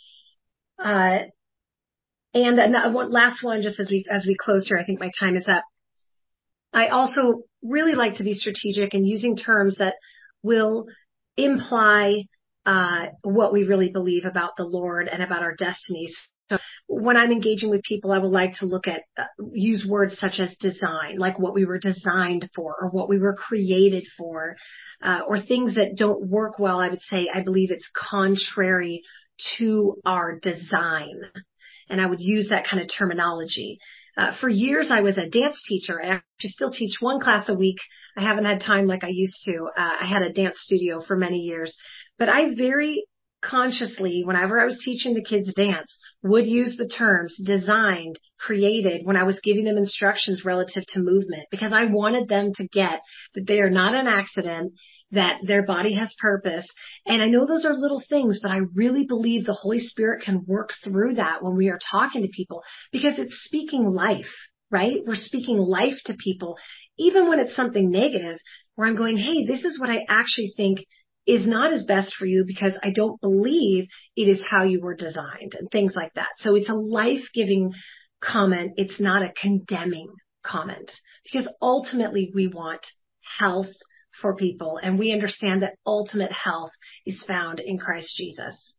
Uh, And one last one, just as we, as we close here, I think my time is up. I also really like to be strategic in using terms that will imply, uh, what we really believe about the Lord and about our destinies. So when I'm engaging with people, I would like to look at, uh, use words such as design, like what we were designed for or what we were created for, uh, or things that don't work well. I would say, I believe it's contrary to our design. And I would use that kind of terminology. Uh, for years, I was a dance teacher. I actually still teach one class a week. I haven't had time like I used to. Uh, I had a dance studio for many years, but I very consciously, whenever I was teaching the kids dance, would use the terms designed, created, when I was giving them instructions relative to movement, because I wanted them to get that they are not an accident, that their body has purpose. And I know those are little things, but I really believe the Holy Spirit can work through that when we are talking to people, because it's speaking life, right? We're speaking life to people, even when it's something negative, where I'm going, hey, this is what I actually think is not as best for you, because I don't believe it is how you were designed, and things like that. So it's a life-giving comment. It's not a condemning comment, because ultimately we want health for people, and we understand that ultimate health is found in Christ Jesus.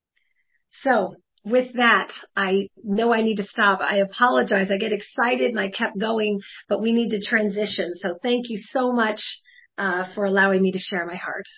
So with that, I know I need to stop. I apologize. I get excited and I kept going, but we need to transition. So thank you so much uh, for allowing me to share my heart.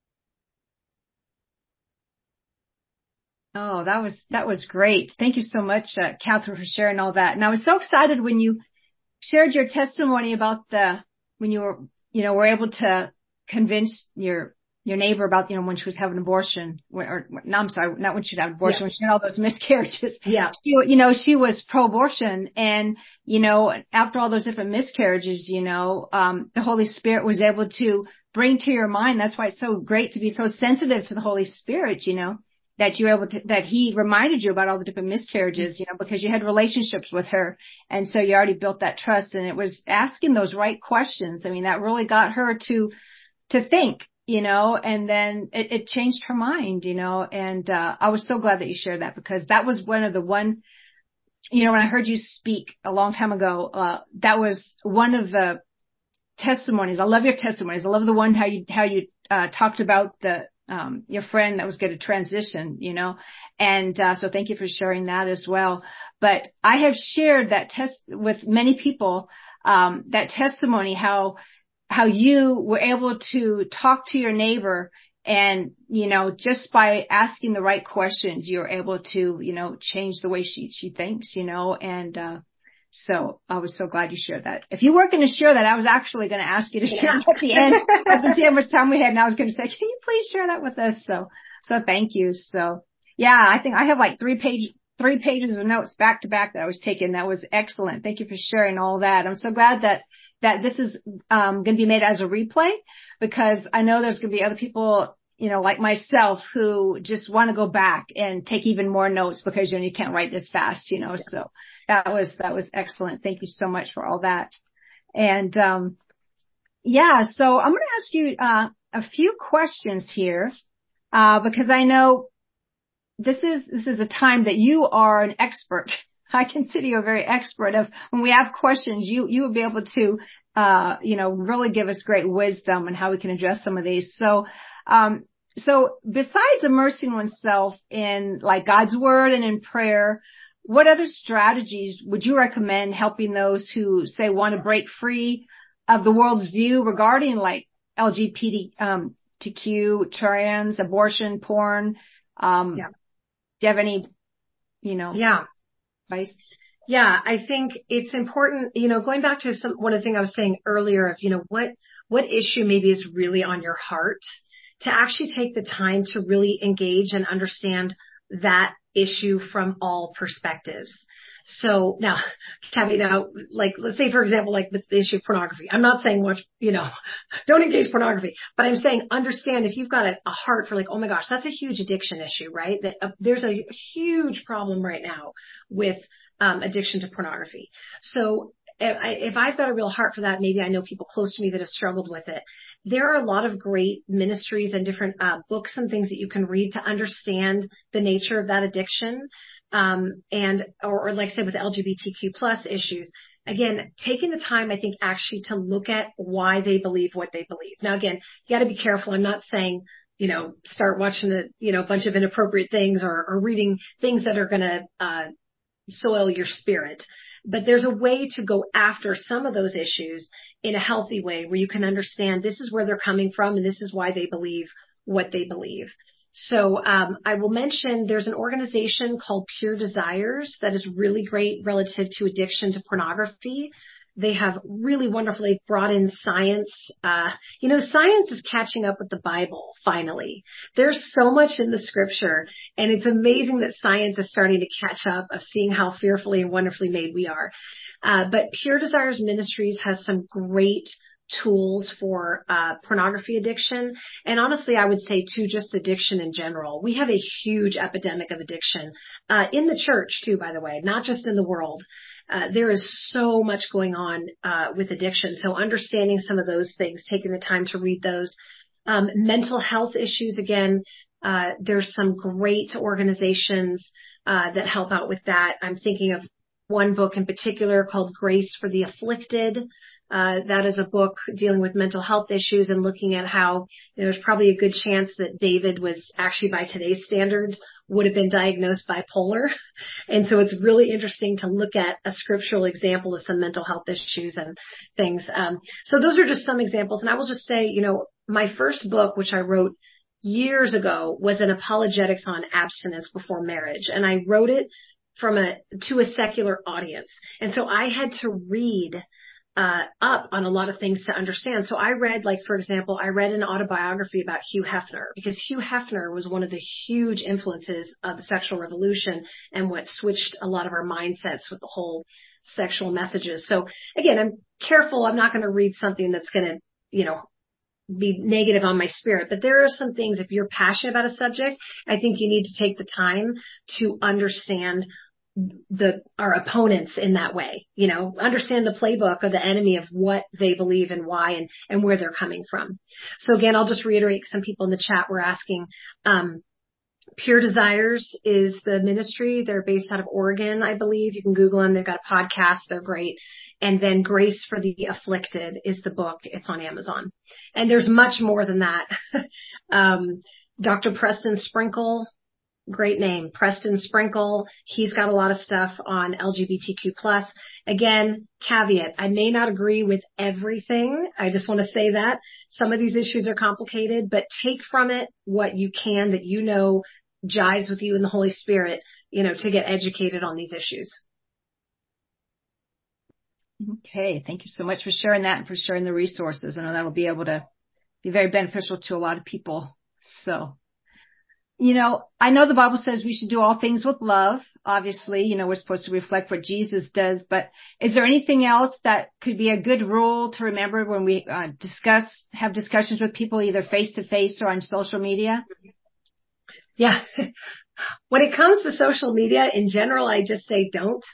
Oh, that was, that was great. Thank you so much, uh, Catherine, for sharing all that. And I was so excited when you shared your testimony about the, when you were, you know, were able to convince your, your neighbor about, you know, when she was having an abortion, or, or no, I'm sorry, not when she had an abortion, yeah. when she had all those miscarriages. Yeah. She, you know, she was pro-abortion, and, you know, after all those different miscarriages, you know, um, the Holy Spirit was able to bring to your mind. That's why it's so great to be so sensitive to the Holy Spirit, you know, that you're able to, that he reminded you about all the different miscarriages, you know, because you had relationships with her. And so you already built that trust, and it was asking those right questions. I mean, that really got her to, to think, you know, and then it, it changed her mind, you know, and, uh, I was so glad that you shared that, because that was one of the one, you know, when I heard you speak a long time ago, uh, that was one of the testimonies. I love your testimonies. I love the one how you, how you, uh, talked about the, um, your friend that was going to transition, you know, and, uh, so thank you for sharing that as well. But I have shared that test with many people, um, that testimony, how, how you were able to talk to your neighbor, and, you know, just by asking the right questions, you're able to, you know, change the way she, she thinks, you know, and, uh, so I was so glad you shared that. If you weren't going to share that, I was actually going to ask you to share it at the end. I was going to see how much time we had, and I was going to say, can you please share that with us? So, so thank you. So yeah, I think I have like three page, three pages of notes back to back that I was taking. That was excellent. Thank you for sharing all that. I'm so glad that that this is um, going to be made as a replay, because I know there's going to be other people, you know, like myself, who just want to go back and take even more notes, because, you know, you can't write this fast, you know. Yeah. So that was, that was excellent. Thank you so much for all that. And, um, yeah, so I'm going to ask you, uh, a few questions here, uh, because I know this is, this is a time that you are an expert. I consider you a very expert of, when we have questions, you, you would be able to, uh, you know, really give us great wisdom on how we can address some of these. So, um, so besides immersing oneself in like God's word and in prayer, what other strategies would you recommend helping those who say want to break free of the world's view regarding like L G B T Q, trans, abortion, porn? Um, yeah. Do you have any, you know? Yeah. Advice? Yeah, I think it's important, you know, going back to some, one of the things I was saying earlier of, you know, what, what issue maybe is really on your heart, to actually take the time to really engage and understand that issue from all perspectives. So now, Kathy, now, like, let's say, for example, like with the issue of pornography, I'm not saying watch, you know, don't engage pornography, but I'm saying understand if you've got a, a heart for like, oh my gosh, that's a huge addiction issue, right? That uh, there's a huge problem right now with um, addiction to pornography. So if, I, if I've got a real heart for that, maybe I know people close to me that have struggled with it. There are a lot of great ministries and different uh, books and things that you can read to understand the nature of that addiction. Um, and, or, or like I said, with L G B T Q plus issues, again, taking the time, I think, actually to look at why they believe what they believe. Now, again, you got to be careful. I'm not saying, you know, start watching the, you know, a bunch of inappropriate things, or, or reading things that are going to, uh, soil your spirit. But there's a way to go after some of those issues in a healthy way, where you can understand this is where they're coming from and this is why they believe what they believe. So um, I will mention there's an organization called Pure Desires that is really great relative to addiction to pornography. They have really wonderfully brought in science. Uh, you know, science is catching up with the Bible, finally. There's so much in the scripture, and it's amazing that science is starting to catch up of seeing how fearfully and wonderfully made we are. Uh, but Pure Desires Ministries has some great tools for uh pornography addiction. And honestly, I would say too, just addiction in general. We have a huge epidemic of addiction uh in the church too, by the way, not just in the world. Uh, there is so much going on uh with addiction. So understanding some of those things, taking the time to read those. Um, mental health issues, again, uh there's some great organizations uh that help out with that. I'm thinking of one book in particular called Grace for the Afflicted. Uh, that is a book dealing with mental health issues and looking at how, you know, there's probably a good chance that David was actually, by today's standards, would have been diagnosed bipolar. And so it's really interesting to look at a scriptural example of some mental health issues and things. Um, so those are just some examples. And I will just say, you know, my first book, which I wrote years ago, was an apologetics on abstinence before marriage. And I wrote it from a, to a secular audience. And so I had to read uh, up on a lot of things to understand. So I read, like, for example, I read an autobiography about Hugh Hefner, because Hugh Hefner was one of the huge influences of the sexual revolution and what switched a lot of our mindsets with the whole sexual messages. So again, I'm careful. I'm not going to read something that's going to, you know, be negative on my spirit, but there are some things, if you're passionate about a subject, I think you need to take the time to understand the, our opponents in that way, you know, understand the playbook of the enemy of what they believe and why, and, and where they're coming from. So again, I'll just reiterate, some people in the chat were asking, um, Pure Desires is the ministry. They're based out of Oregon, I believe. You can Google them. They've got a podcast. They're great. And then Grace for the Afflicted is the book. It's on Amazon. And there's much more than that. um, Doctor Preston Sprinkle, great name, Preston Sprinkle. He's got a lot of stuff on L G B T Q plus. Again, caveat, I may not agree with everything. I just want to say that some of these issues are complicated, but take from it what you can that you know jives with you and the Holy Spirit, you know, to get educated on these issues. Okay. Thank you so much for sharing that and for sharing the resources. I know that'll be able to be very beneficial to a lot of people. So, you know, I know the Bible says we should do all things with love. Obviously, you know, we're supposed to reflect what Jesus does, but is there anything else that could be a good rule to remember when we uh, discuss, have discussions with people either face to face or on social media? Yeah. When it comes to social media in general, I just say don't.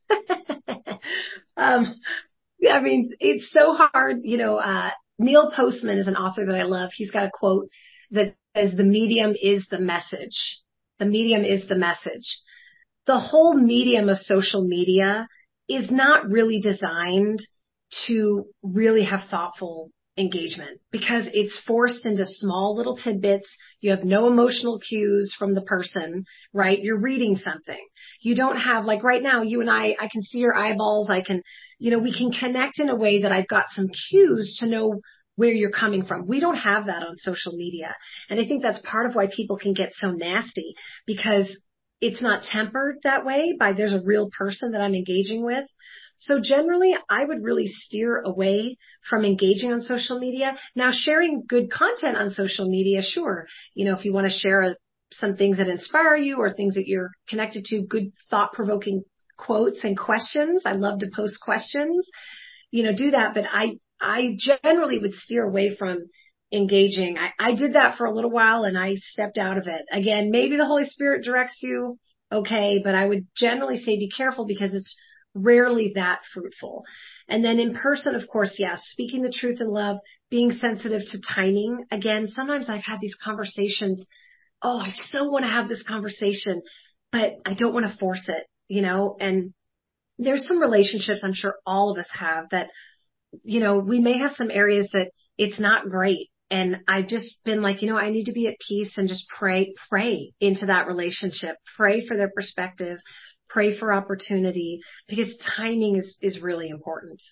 um, yeah, I mean, it's so hard. You know, uh, Neil Postman is an author that I love. He's got a quote that says, the medium is the message. The medium is the message. The whole medium of social media is not really designed to really have thoughtful engagement, because it's forced into small little tidbits. You have no emotional cues from the person, right? You're reading something. You don't have, like right now, you and I, I can see your eyeballs. I can, you know, we can connect in a way that I've got some cues to know where you're coming from. We don't have that on social media. And I think that's part of why people can get so nasty, because it's not tempered that way by there's a real person that I'm engaging with. So generally, I would really steer away from engaging on social media. Now, sharing good content on social media, sure. You know, if you want to share some things that inspire you or things that you're connected to, good thought-provoking quotes and questions. I love to post questions, you know, do that. But I, I generally would steer away from engaging. I, I did that for a little while and I stepped out of it. Again, maybe the Holy Spirit directs you. Okay. But I would generally say be careful, because it's rarely that fruitful. And then in person, of course, yes, speaking the truth in love, being sensitive to timing. Again, sometimes I've had these conversations. Oh, I so want to have this conversation, but I don't want to force it, you know, and there's some relationships I'm sure all of us have that, you know, we may have some areas that it's not great. And I've just been like, you know, I need to be at peace and just pray, pray into that relationship, pray for their perspective, pray for opportunity, because timing is, is really important.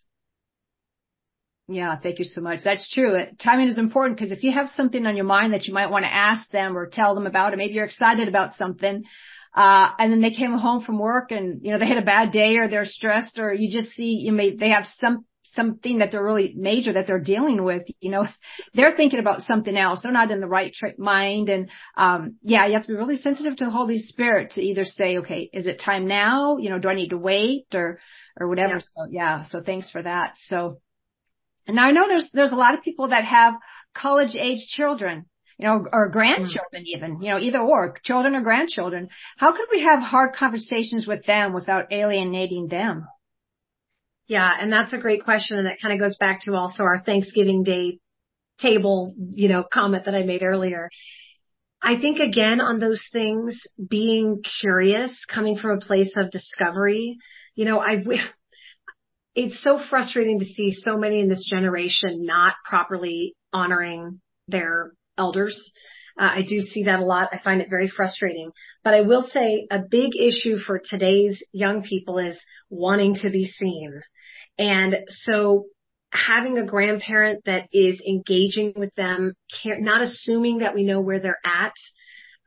Yeah, thank you so much. That's true. Timing is important, because if you have something on your mind that you might want to ask them or tell them about, or maybe you're excited about something, uh, and then they came home from work and, you know, they had a bad day or they're stressed, or you just see, you may, they have some, something that they're really major that they're dealing with, you know, they're thinking about something else. They're not in the right tra- mind. And, um, yeah, you have to be really sensitive to the Holy Spirit to either say, okay, is it time now? You know, do I need to wait or, or whatever? Yeah. So yeah. So thanks for that. So, and now I know there's, there's a lot of people that have college age children, you know, or grandchildren mm. even, you know, either or, children or grandchildren. How could we have hard conversations with them without alienating them? Yeah. And that's a great question. And that kind of goes back to also our Thanksgiving Day table, you know, comment that I made earlier. I think again on those things, being curious, coming from a place of discovery, you know, I, it's so frustrating to see so many in this generation not properly honoring their elders. Uh, I do see that a lot. I find it very frustrating. But I will say a big issue for today's young people is wanting to be seen. And so having a grandparent that is engaging with them, not assuming that we know where they're at,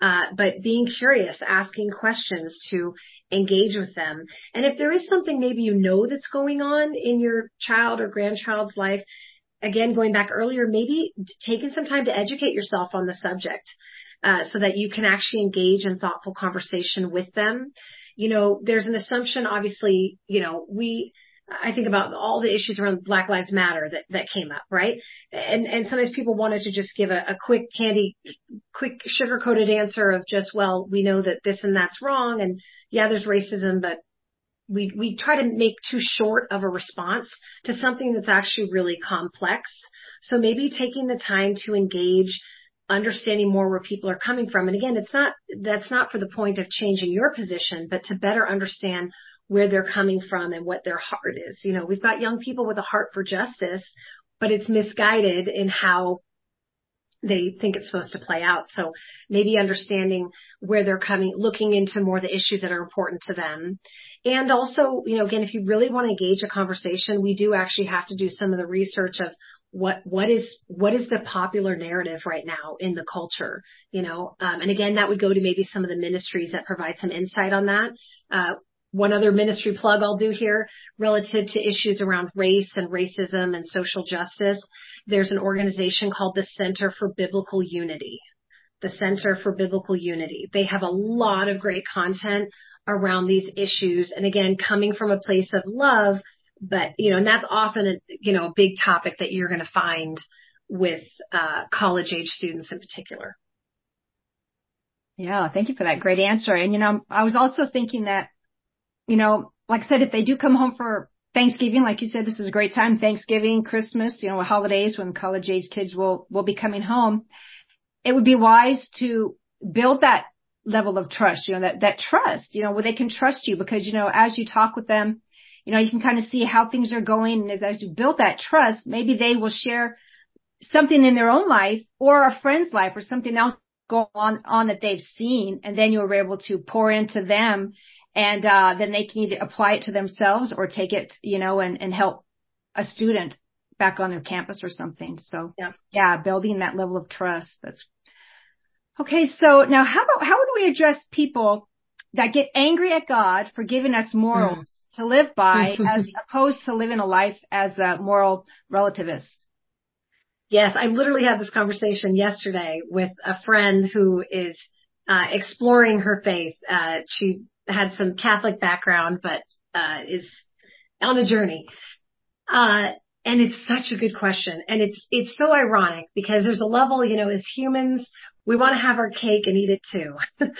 Uh, but being curious, asking questions to engage with them. And if there is something maybe you know that's going on in your child or grandchild's life, again, going back earlier, maybe taking some time to educate yourself on the subject, uh, so that you can actually engage in thoughtful conversation with them. You know, there's an assumption, obviously, you know, we, I think about all the issues around Black Lives Matter that, that came up, right? And, and sometimes people wanted to just give a, a quick candy, quick sugar coated answer of just, well, we know that this and that's wrong. And yeah, there's racism, but we, we try to make too short of a response to something that's actually really complex. So maybe taking the time to engage, understanding more where people are coming from. And again, it's not, that's not for the point of changing your position, but to better understand where they're coming from and what their heart is. You know, we've got young people with a heart for justice, but it's misguided in how they think it's supposed to play out. So maybe understanding where they're coming, looking into more the issues that are important to them. And also, you know, again, if you really want to engage a conversation, we do actually have to do some of the research of what, what is, what is the popular narrative right now in the culture, you know? Um, and again, that would go to maybe some of the ministries that provide some insight on that. Uh, One other ministry plug I'll do here relative to issues around race and racism and social justice. There's an organization called the Center for Biblical Unity. The Center for Biblical Unity. They have a lot of great content around these issues. And again, coming from a place of love, but, you know, and that's often, a, you know, a big topic that you're going to find with uh, college age students in particular. Yeah, thank you for that great answer. And, you know, I was also thinking that, you know, like I said, if they do come home for Thanksgiving, like you said, this is a great time, Thanksgiving, Christmas, you know, holidays when college age kids will, will be coming home. It would be wise to build that level of trust, you know, that, that trust, you know, where they can trust you because, you know, as you talk with them, you know, you can kind of see how things are going. And as, as you build that trust, maybe they will share something in their own life or a friend's life or something else go on, on that they've seen. And then you're able to pour into them. And, uh, then they can either apply it to themselves or take it, you know, and, and help a student back on their campus or something. So Yeah. yeah, building that level of trust. That's okay. So now how about, how would we address people that get angry at God for giving us morals mm. to live by as opposed to living a life as a moral relativist? Yes. I literally had this conversation yesterday with a friend who is, uh, exploring her faith. Uh, she had some Catholic background, but, uh, is on a journey. Uh, and it's such a good question. And it's, it's so ironic because there's a level, you know, as humans, we want to have our cake and eat it too.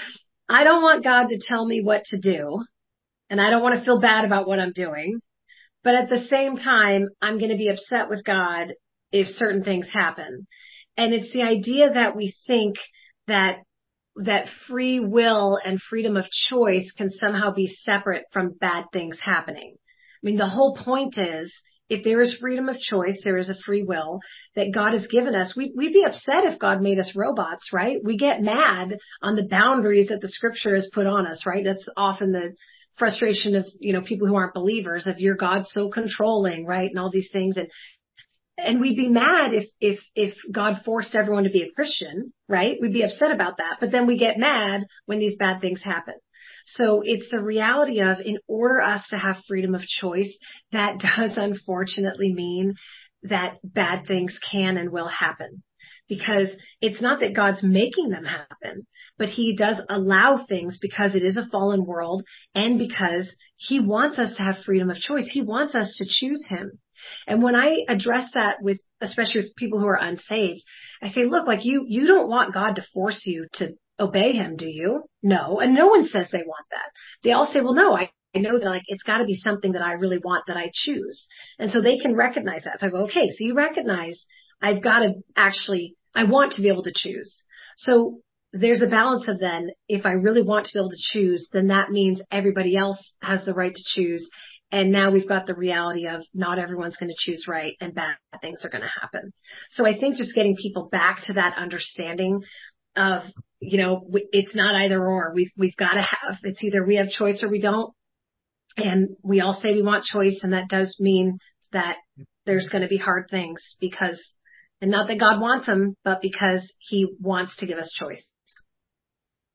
I don't want God to tell me what to do, and I don't want to feel bad about what I'm doing. But at the same time, I'm going to be upset with God if certain things happen. And it's the idea that we think that that free will and freedom of choice can somehow be separate from bad things happening. I mean, the whole point is, if there is freedom of choice, there is a free will that God has given us. We, we'd be upset if God made us robots, right? We get mad on the boundaries that the scripture has put on us, right? That's often the frustration of, you know, people who aren't believers, of your God so controlling, right? And all these things. And, and we'd be mad if, if, if God forced everyone to be a Christian, right? We'd be upset about that. But then we get mad when these bad things happen. So it's the reality of, in order us to have freedom of choice, that does unfortunately mean that bad things can and will happen. Because it's not that God's making them happen, but he does allow things because it is a fallen world and because he wants us to have freedom of choice. He wants us to choose him. And when I address that with, especially with people who are unsaved, I say, look, like you, you don't want God to force you to obey him, do you? No. And no one says they want that. They all say, well, no, I, I know that like, it's got to be something that I really want that I choose. And so they can recognize that. So I go, okay, so you recognize I've got to actually, I want to be able to choose. So there's a balance of then, if I really want to be able to choose, then that means everybody else has the right to choose. And now we've got the reality of not everyone's going to choose right and bad things are going to happen. So I think just getting people back to that understanding of, you know, it's not either or. We've, we've got to have, it's either we have choice or we don't. And we all say we want choice. And that does mean that there's going to be hard things because, and not that God wants them, but because he wants to give us choice.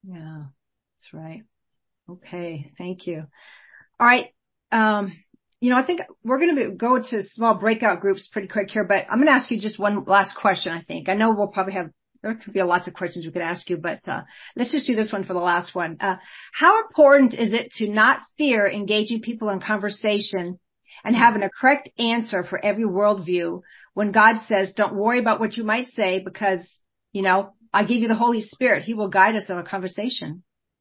Yeah, that's right. Okay. Thank you. All right. Um, you know, I think we're going to go to small breakout groups pretty quick here, but I'm going to ask you just one last question, I think. I know we'll probably have, there could be lots of questions we could ask you, but uh, let's just do this one for the last one. Uh, how important is it to not fear engaging people in conversation and having a correct answer for every worldview when God says, don't worry about what you might say because, you know, I give you the Holy Spirit. He will guide us in a conversation.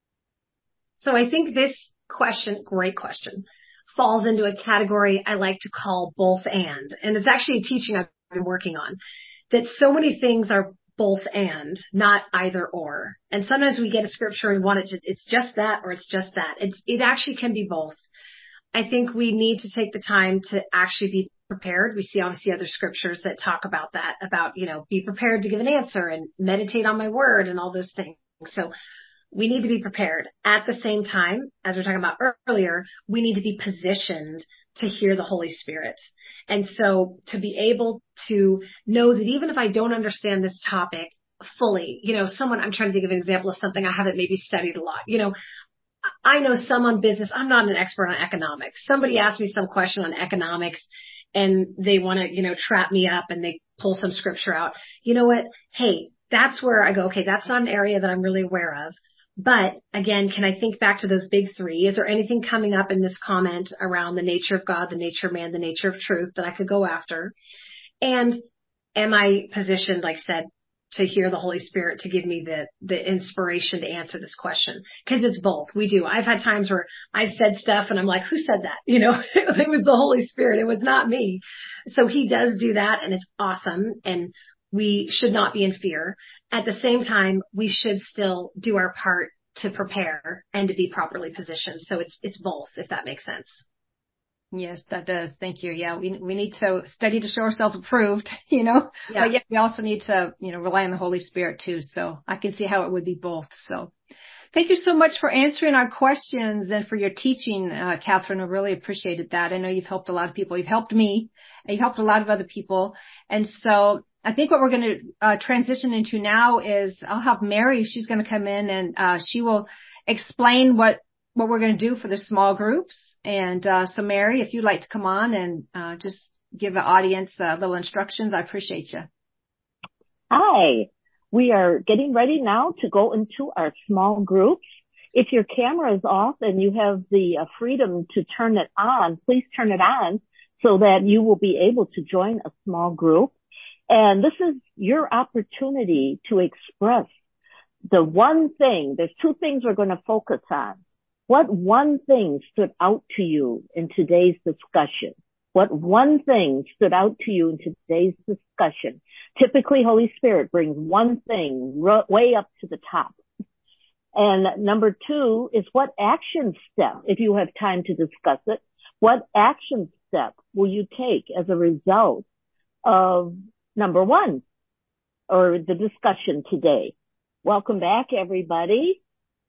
So I think this question, great question, falls into a category I like to call both and. And it's actually a teaching I've been working on, that so many things are both and, not either or. And sometimes we get a scripture and want it to, it's just that or it's just that. It's, it actually can be both. I think we need to take the time to actually be prepared. We see obviously other scriptures that talk about that, about, you know, be prepared to give an answer and meditate on my word and all those things. So we need to be prepared. At the same time, as we were talking about earlier, we need to be positioned to hear the Holy Spirit. And so to be able to know that even if I don't understand this topic fully, you know, someone, I'm trying to think of an example of something I haven't maybe studied a lot. You know, I know some on business. I'm not an expert on economics. Somebody asked me some question on economics and they want to, you know, trap me up and they pull some scripture out. You know what? Hey, that's where I go, okay, that's not an area that I'm really aware of. But again, can I think back to those big three? Is there anything coming up in this comment around the nature of God, the nature of man, the nature of truth that I could go after? And am I positioned, like I said, to hear the Holy Spirit to give me the, the inspiration to answer this question? Cause it's both. We do. I've had times where I said stuff and I'm like, who said that? You know, it was the Holy Spirit. It was not me. So he does do that and it's awesome. And we should not be in fear. At the same time, we should still do our part to prepare and to be properly positioned. So it's, it's both, if that makes sense. Yes, that does. Thank you. Yeah, we we need to study to show ourselves approved, you know, Yeah. but yet we also need to, you know, rely on the Holy Spirit too. So I can see how it would be both. So thank you so much for answering our questions and for your teaching, uh, Catherine. I really appreciated that. I know you've helped a lot of people. You've helped me and you've helped a lot of other people. And so I think what we're going to uh, transition into now is I'll have Mary. She's going to come in and uh, she will explain what, what we're going to do for the small groups. And uh, so, Mary, if you'd like to come on and uh, just give the audience uh, little instructions, I appreciate you. Hi. We are getting ready now to go into our small groups. If your camera is off and you have the uh, freedom to turn it on, please turn it on so that you will be able to join a small group. And this is your opportunity to express the one thing. There's two things we're going to focus on. What one thing stood out to you in today's discussion? What one thing stood out to you in today's discussion? Typically, Holy Spirit brings one thing ro- way up to the top. And number two is what action step, if you have time to discuss it, what action step will you take as a result of number one or the discussion today? Welcome back, everybody.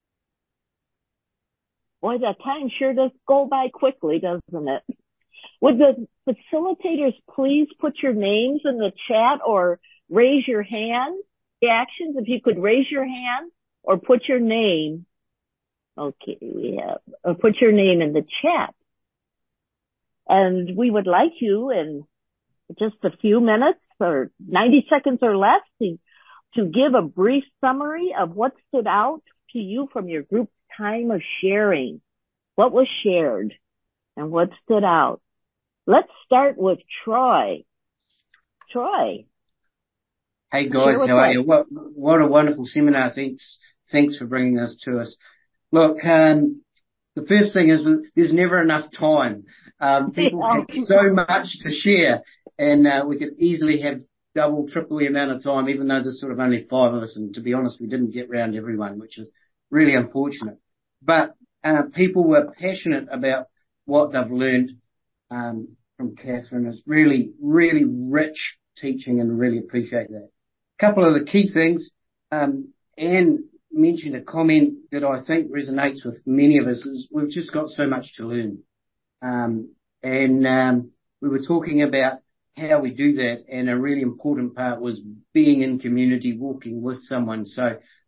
Boy, that time sure does go by quickly, doesn't it? Would the facilitators please put your names in the chat or raise your hand? The actions, if you could raise your hand or put your name. Okay, we have, or put your name in the chat. And we would like you in just a few minutes or ninety seconds or less to, to give a brief summary of what stood out to you from your group time of sharing. What was shared and what stood out? Let's start with Troy. Troy. Hey guys, how are you? What, what a wonderful seminar. Thanks, thanks for bringing this to us. Look, um, the first thing is there's never enough time. Um, people have so much to share and, uh, we could easily have double, triple the amount of time, even though there's sort of only five of us. And to be honest, we didn't get round everyone, which is really unfortunate. But, uh, people were passionate about what they've learned, um, from Catherine. It's really, really rich teaching and really appreciate that. A couple of the key things, um, Anne mentioned a comment that I think resonates with many of us is we've just got so much to learn. Um, and, um, we were talking about how we do that, and a really important part was being in community, walking with someone. So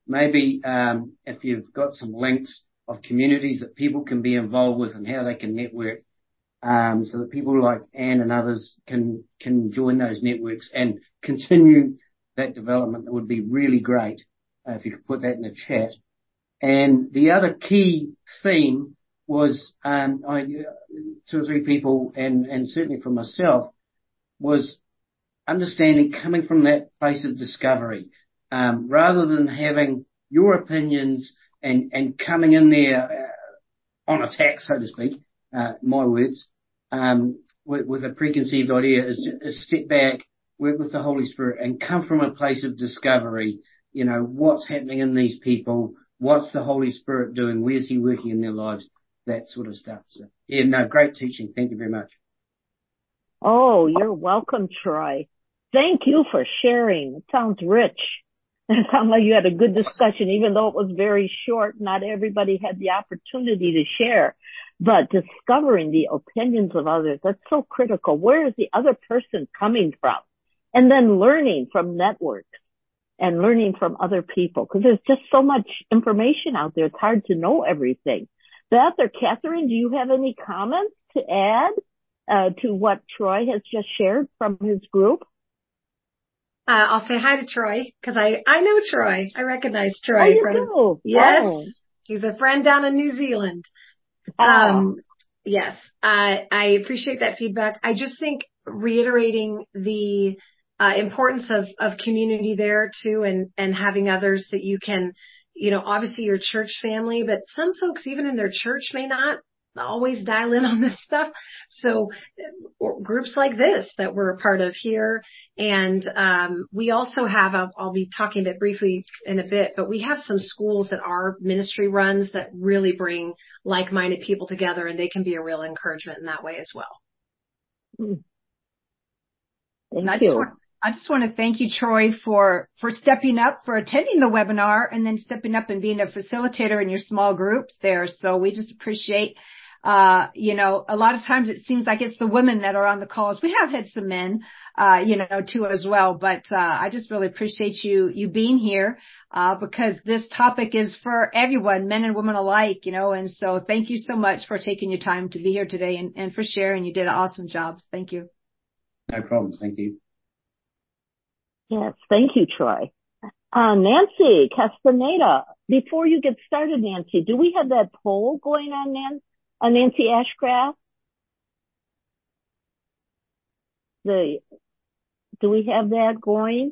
maybe um, if you've got some links of communities that people can be involved with and how they can network, um, so that people like Anne and others can can join those networks and continue that development, that would be really great uh, if you could put that in the chat. And the other key theme was um, I, two or three people, and, and certainly for myself, was understanding coming from that place of discovery, um, rather than having your opinions and, and coming in there uh, on attack, so to speak, uh, my words, um, with, with a preconceived idea, is, is step back, work with the Holy Spirit and come from a place of discovery. You know, what's happening in these people? What's the Holy Spirit doing? Where's he working in their lives? That sort of stuff. So, yeah, no, great teaching. Thank you very much. Oh, you're welcome, Troy. Thank you for sharing. It sounds rich. It sounds like you had a good discussion, even though it was very short. Not everybody had the opportunity to share. But discovering the opinions of others, that's so critical. Where is the other person coming from? And then learning from networks and learning from other people, because there's just so much information out there. It's hard to know everything. Beth or Catherine, do you have any comments to add uh, to what Troy has just shared from his group? Uh, I'll say hi to Troy, because I, I know Troy. I recognize Troy. Oh, you from, do? Yes. Oh. He's a friend down in New Zealand. Oh. Um, yes. I, I appreciate that feedback. I just think reiterating the uh, importance of, of community there too, and, and having others that you can, you know, obviously your church family, but some folks even in their church may not always dial in on this stuff. So uh, groups like this that we're a part of here. And, um, we also have, I'll, I'll be talking about briefly in a bit, but we have some schools that our ministry runs that really bring like-minded people together, and they can be a real encouragement in that way as well. Thank and I you. Just want, I just want to thank you, Troy, for, for stepping up, for attending the webinar, and then stepping up and being a facilitator in your small groups there. So we just appreciate Uh, you know, a lot of times it seems like it's the women that are on the calls. We have had some men, uh, you know, too as well, but, uh, I just really appreciate you, you being here, uh, because this topic is for everyone, men and women alike, you know, and so thank you so much for taking your time to be here today and, and for sharing. You did an awesome job. Thank you. No problem. Thank you. Yes. Thank you, Troy. Uh, Nancy Castaneda, before you get started, Nancy, do we have that poll going on, Nancy? Uh, Nancy Ashcraft? The, do we have that going?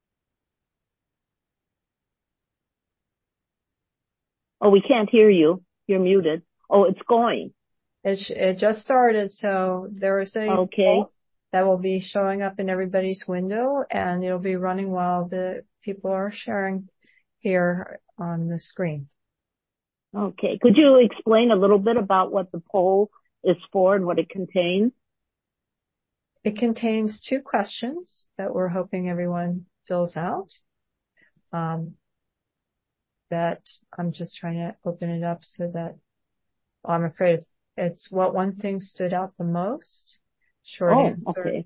Oh, we can't hear you. You're muted. Oh, it's going. It, it just started, so there is a okay. poll that will be showing up in everybody's window, and it'll be running while the people are sharing here on the screen. Okay. Could you explain a little bit about what the poll is for and what it contains? It contains two questions that we're hoping everyone fills out. Um, that I'm just trying to open it up so that well, I'm afraid it's what one thing stood out the most. Short oh, answer. Okay.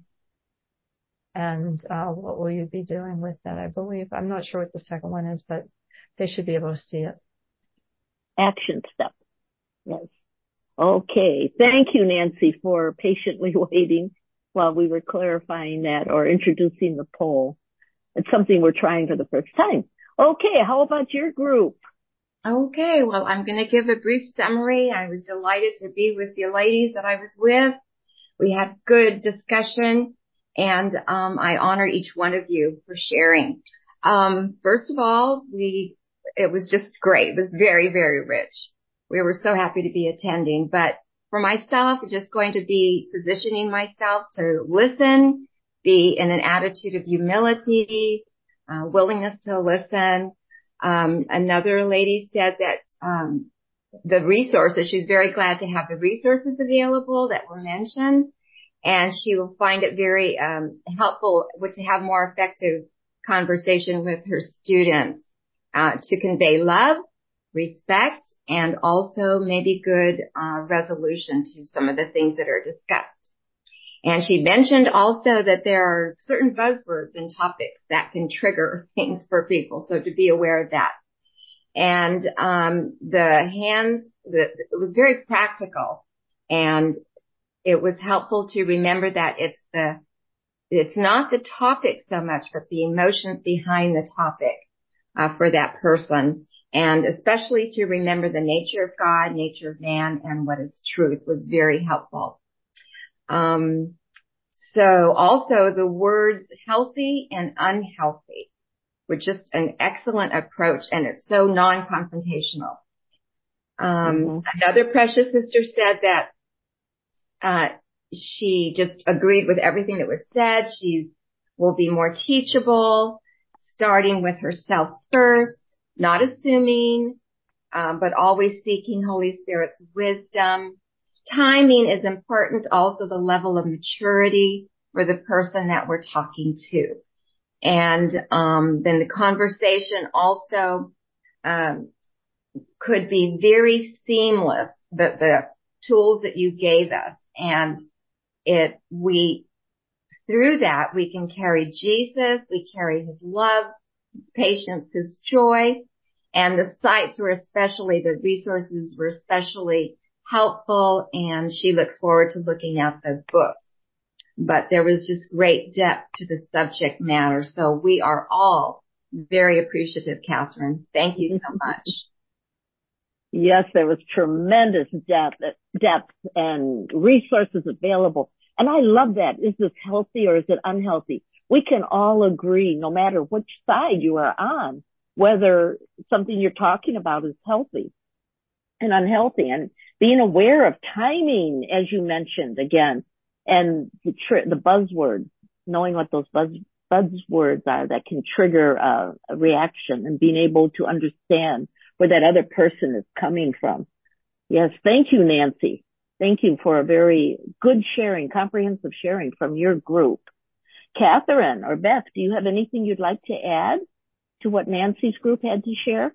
And uh, what will you be doing with that? I believe I'm not sure what the second one is, but they should be able to see it. Action step. Yes. Okay. Thank you, Nancy, for patiently waiting while we were clarifying that or introducing the poll. It's something we're trying for the first time. Okay. How about your group? Okay. Well, I'm going to give a brief summary. I was delighted to be with the ladies that I was with. We had good discussion, and um, I honor each one of you for sharing. Um, first of all, we it was just great. It was very, very rich. We were so happy to be attending. But for myself, just going to be positioning myself to listen, be in an attitude of humility, uh, willingness to listen. Um, another lady said that um, the resources, she's very glad to have the resources available that were mentioned. And she will find it very um, helpful to have more effective conversation with her students. Uh, to convey love, respect, and also maybe good uh, resolution to some of the things that are discussed. And she mentioned also that there are certain buzzwords and topics that can trigger things for people, so to be aware of that. And, um, the hands, the, it was very practical, and it was helpful to remember that it's the, it's not the topic so much, but the emotions behind the topic, uh, for that person. And especially to remember the nature of God, nature of man, and what is truth was very helpful. Um, so also the words healthy and unhealthy were just an excellent approach, and it's so non-confrontational. Um, mm-hmm. Another precious sister said that, uh, she just agreed with everything that was said. She will be more teachable, starting with herself first, not assuming, um, but always seeking Holy Spirit's wisdom. Timing is important, also the level of maturity for the person that we're talking to. And um then the conversation also um could be very seamless, the, the tools that you gave us. And it, we, through that, we can carry Jesus, we carry his love, his patience, his joy. And the sites were especially, the resources were especially helpful, and she looks forward to looking at the book. But there was just great depth to the subject matter. So we are all very appreciative, Catherine. Thank you so much. Yes, there was tremendous depth, depth and resources available. And I love that. Is this healthy or is it unhealthy? We can all agree, no matter which side you are on, whether something you're talking about is healthy and unhealthy, and being aware of timing, as you mentioned again. And the, tr- the buzzwords, knowing what those buzz buzzwords are that can trigger a, a reaction, and being able to understand where that other person is coming from. Yes, thank you, Nancy. Thank you for a very good sharing, comprehensive sharing from your group. Catherine or Beth, do you have anything you'd like to add to what Nancy's group had to share?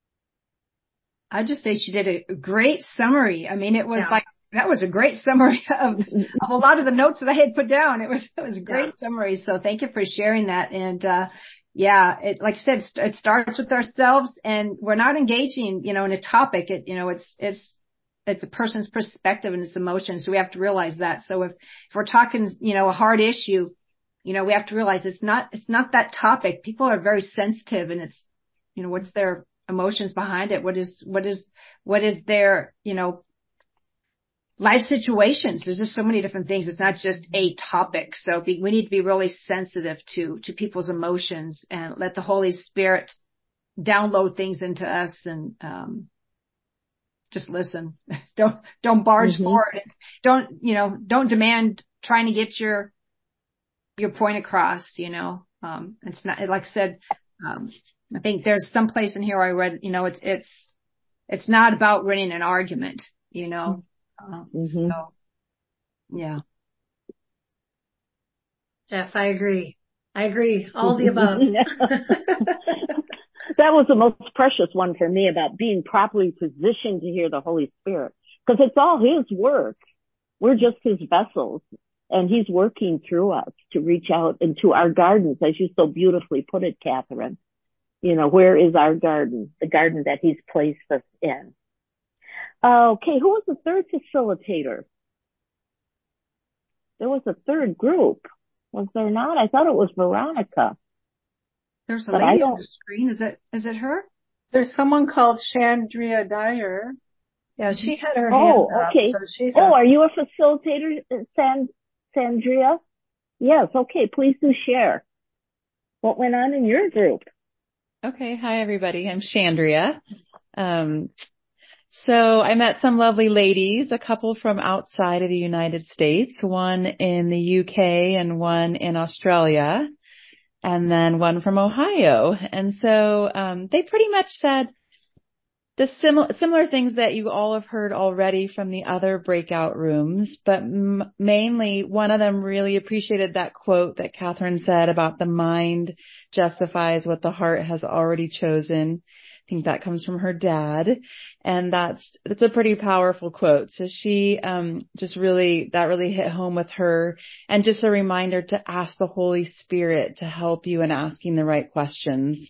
I'd just say she did a great summary. I mean, it was yeah. like, that was a great summary of, of a lot of the notes that I had put down. It was, it was a great yeah. summary. So thank you for sharing that. And, uh, yeah, it, like I said, it starts with ourselves, and we're not engaging, you know, in a topic. It, you know, it's, it's, it's a person's perspective and its emotions. So we have to realize that. So if, if we're talking, you know, a hard issue, you know, we have to realize it's not, it's not that topic. People are very sensitive, and it's, you know, what's their emotions behind it? What is, what is, what is their, you know, life situations? There's just so many different things. It's not just a topic. So be, we need to be really sensitive to, to people's emotions, and let the Holy Spirit download things into us, and, um, just listen. don't, don't barge mm-hmm. forward. Don't, you know, don't demand trying to get your, your point across, you know. Um, it's not, like I said, um, I think there's some place in here I read, you know, it's, it's, it's not about winning an argument, you know. Um, mm-hmm. So, yeah. Yes, I agree. I agree. All the above. That was the most precious one for me, about being properly positioned to hear the Holy Spirit, because it's all his work. We're just his vessels, and he's working through us to reach out into our gardens, as you so beautifully put it, Catherine. You know, where is our garden? The garden that he's placed us in. Okay, who was the third facilitator? There was a third group, was there not? I thought it was Veronica. There's a but lady on the screen. Is it, is it her? There's someone called Chandria Dyer. Yeah, she had her oh, hand up. Okay. So she's oh, a- are you a facilitator, San, Sandria? Yes, okay, please do share. What went on in your group? Okay, hi everybody. I'm Chandria. Um, so I met some lovely ladies, a couple from outside of the United States, one in the U K and one in Australia, and then one from Ohio. And so um, they pretty much said the similar similar things that you all have heard already from the other breakout rooms, but m- mainly one of them really appreciated that quote that Catherine said about the mind justifies what the heart has already chosen. I think that comes from her dad, and that's that's a pretty powerful quote. So she um just really, that really hit home with her, and just a reminder to ask the Holy Spirit to help you in asking the right questions.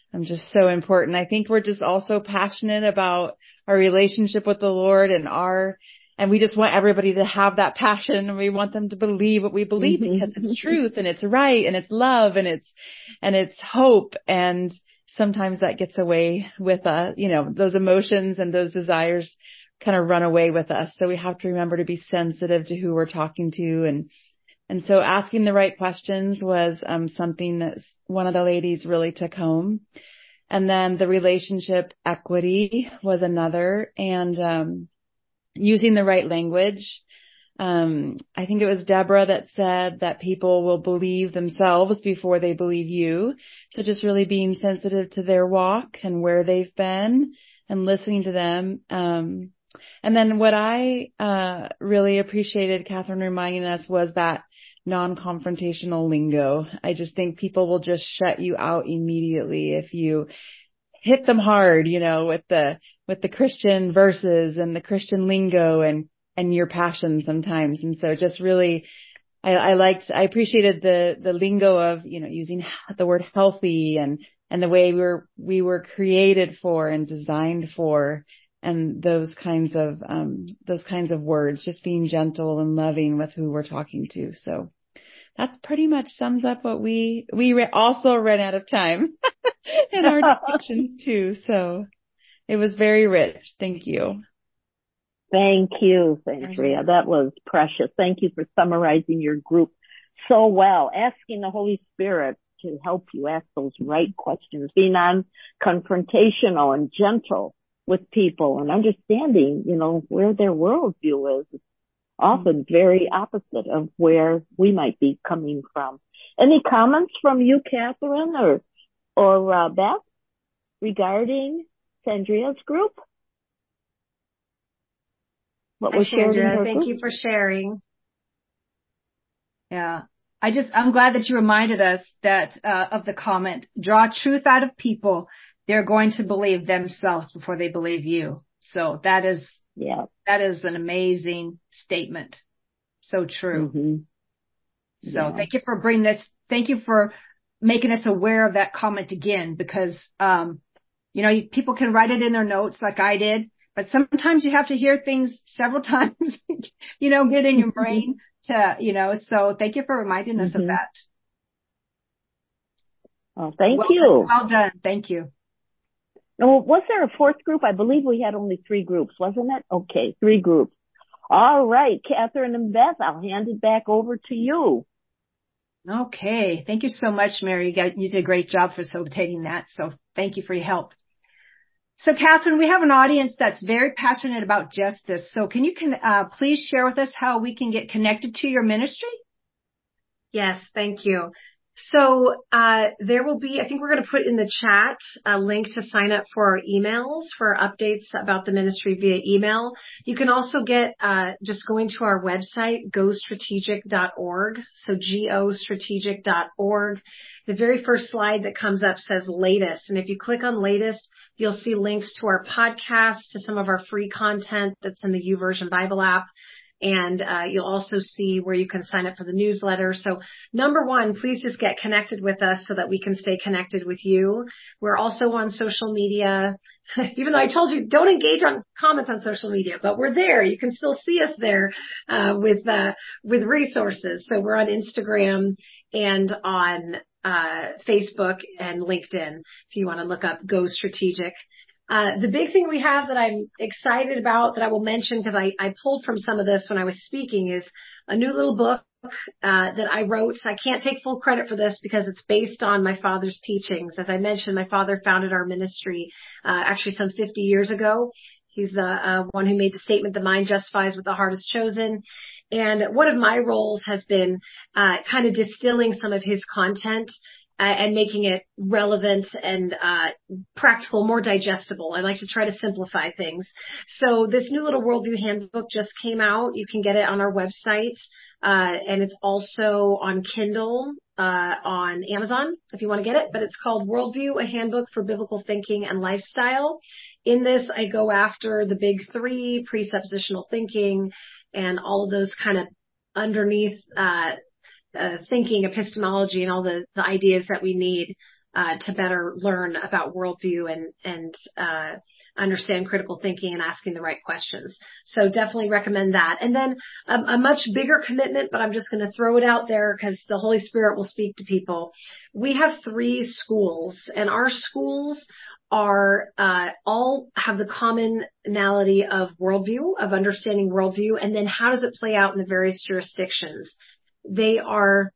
um, just so important. I think we're just also passionate about our relationship with the Lord and our, and we just want everybody to have that passion, and we want them to believe what we believe Mm-hmm. because it's truth and it's right and it's love and it's, and it's hope. And sometimes that gets away with us, you know, those emotions and those desires kind of run away with us. So we have to remember to be sensitive to who we're talking to. And, and so asking the right questions was, um, something that one of the ladies really took home. And then the relationship equity was another, and, um, using the right language. Um, I think it was Deborah that said that people will believe themselves before they believe you. So just really being sensitive to their walk and where they've been and listening to them. Um, and then what I, uh, really appreciated Catherine reminding us was that non-confrontational lingo. I just think people will just shut you out immediately if you hit them hard, you know, with the, with the Christian verses and the Christian lingo and, and your passion sometimes. And so just really, I, I liked, I appreciated the, the lingo of, you know, using the word healthy and, and the way we were, we were created for and designed for, and those kinds of, um, those kinds of words, just being gentle and loving with who we're talking to. So that's pretty much sums up what we, we re- also ran out of time in our discussions too. So it was very rich. Thank you. Thank you, Andrea. That was precious. Thank you for summarizing your group so well, asking the Holy Spirit to help you ask those right questions, being non-confrontational and gentle with people and understanding, you know, where their worldview is. It's often very opposite of where we might be coming from. Any comments from you, Catherine or, or uh, Beth, regarding Sandria's group? What Hi, was shared in Sandria. her Thank group? you for sharing. Yeah. I just, I'm glad that you reminded us that, uh, of the comment, draw truth out of people. They're going to believe themselves before they believe you. So that is, yeah, that is an amazing statement. So true. Mm-hmm. So yeah. thank you for bringing this. Thank you for making us aware of that comment again, because, um, you know, people can write it in their notes like I did, but sometimes you have to hear things several times, you know, get in your brain to, you know, so thank you for reminding us mm-hmm. of that. Oh, thank well you. Done. Well done. Thank you. Oh, was there a fourth group? I believe we had only three groups, wasn't it? Okay, three groups. All right, Catherine and Beth, I'll hand it back over to you. Okay. Thank you so much, Mary. You, got, you did a great job facilitating that. So thank you for your help. So, Catherine, we have an audience that's very passionate about justice. So can you can, uh, please share with us how we can get connected to your ministry? Yes, thank you. So uh there will be, I think we're going to put in the chat a link to sign up for our emails for updates about the ministry via email. You can also get, uh just going to our website, go strategic dot org. So go strategic dot org. The very first slide that comes up says latest. And if you click on latest, you'll see links to our podcast, to some of our free content that's in the YouVersion Bible app. And uh you'll also see where you can sign up for the newsletter. So number one, please just get connected with us so that we can stay connected with you. We're also on social media, even though I told you don't engage on comments on social media, but we're there. You can still see us there uh with uh with resources. So we're on Instagram and on uh Facebook and LinkedIn if you want to look up Go Strategic. Uh, the big thing we have that I'm excited about that I will mention because I, I pulled from some of this when I was speaking is a new little book uh, that I wrote. I can't take full credit for this because it's based on my father's teachings. As I mentioned, my father founded our ministry uh, actually some fifty years ago. He's the uh, one who made the statement, "The mind justifies what the heart has chosen." And one of my roles has been uh, kind of distilling some of his content Uh, and making it relevant and uh practical, more digestible. I like to try to simplify things. So this new little Worldview Handbook just came out. You can get it on our website, uh and it's also on Kindle, uh on Amazon if you want to get it. But it's called Worldview, a Handbook for Biblical Thinking and Lifestyle. In this, I go after the big three, presuppositional thinking, and all of those kind of underneath uh Uh, thinking, epistemology, and all the, the ideas that we need uh, to better learn about worldview and, and, uh, understand critical thinking and asking the right questions. So definitely recommend that. And then a, a much bigger commitment, but I'm just going to throw it out there because the Holy Spirit will speak to people. We have three schools, and our schools are uh, all have the commonality of worldview, of understanding worldview, and then how does it play out in the various jurisdictions. They are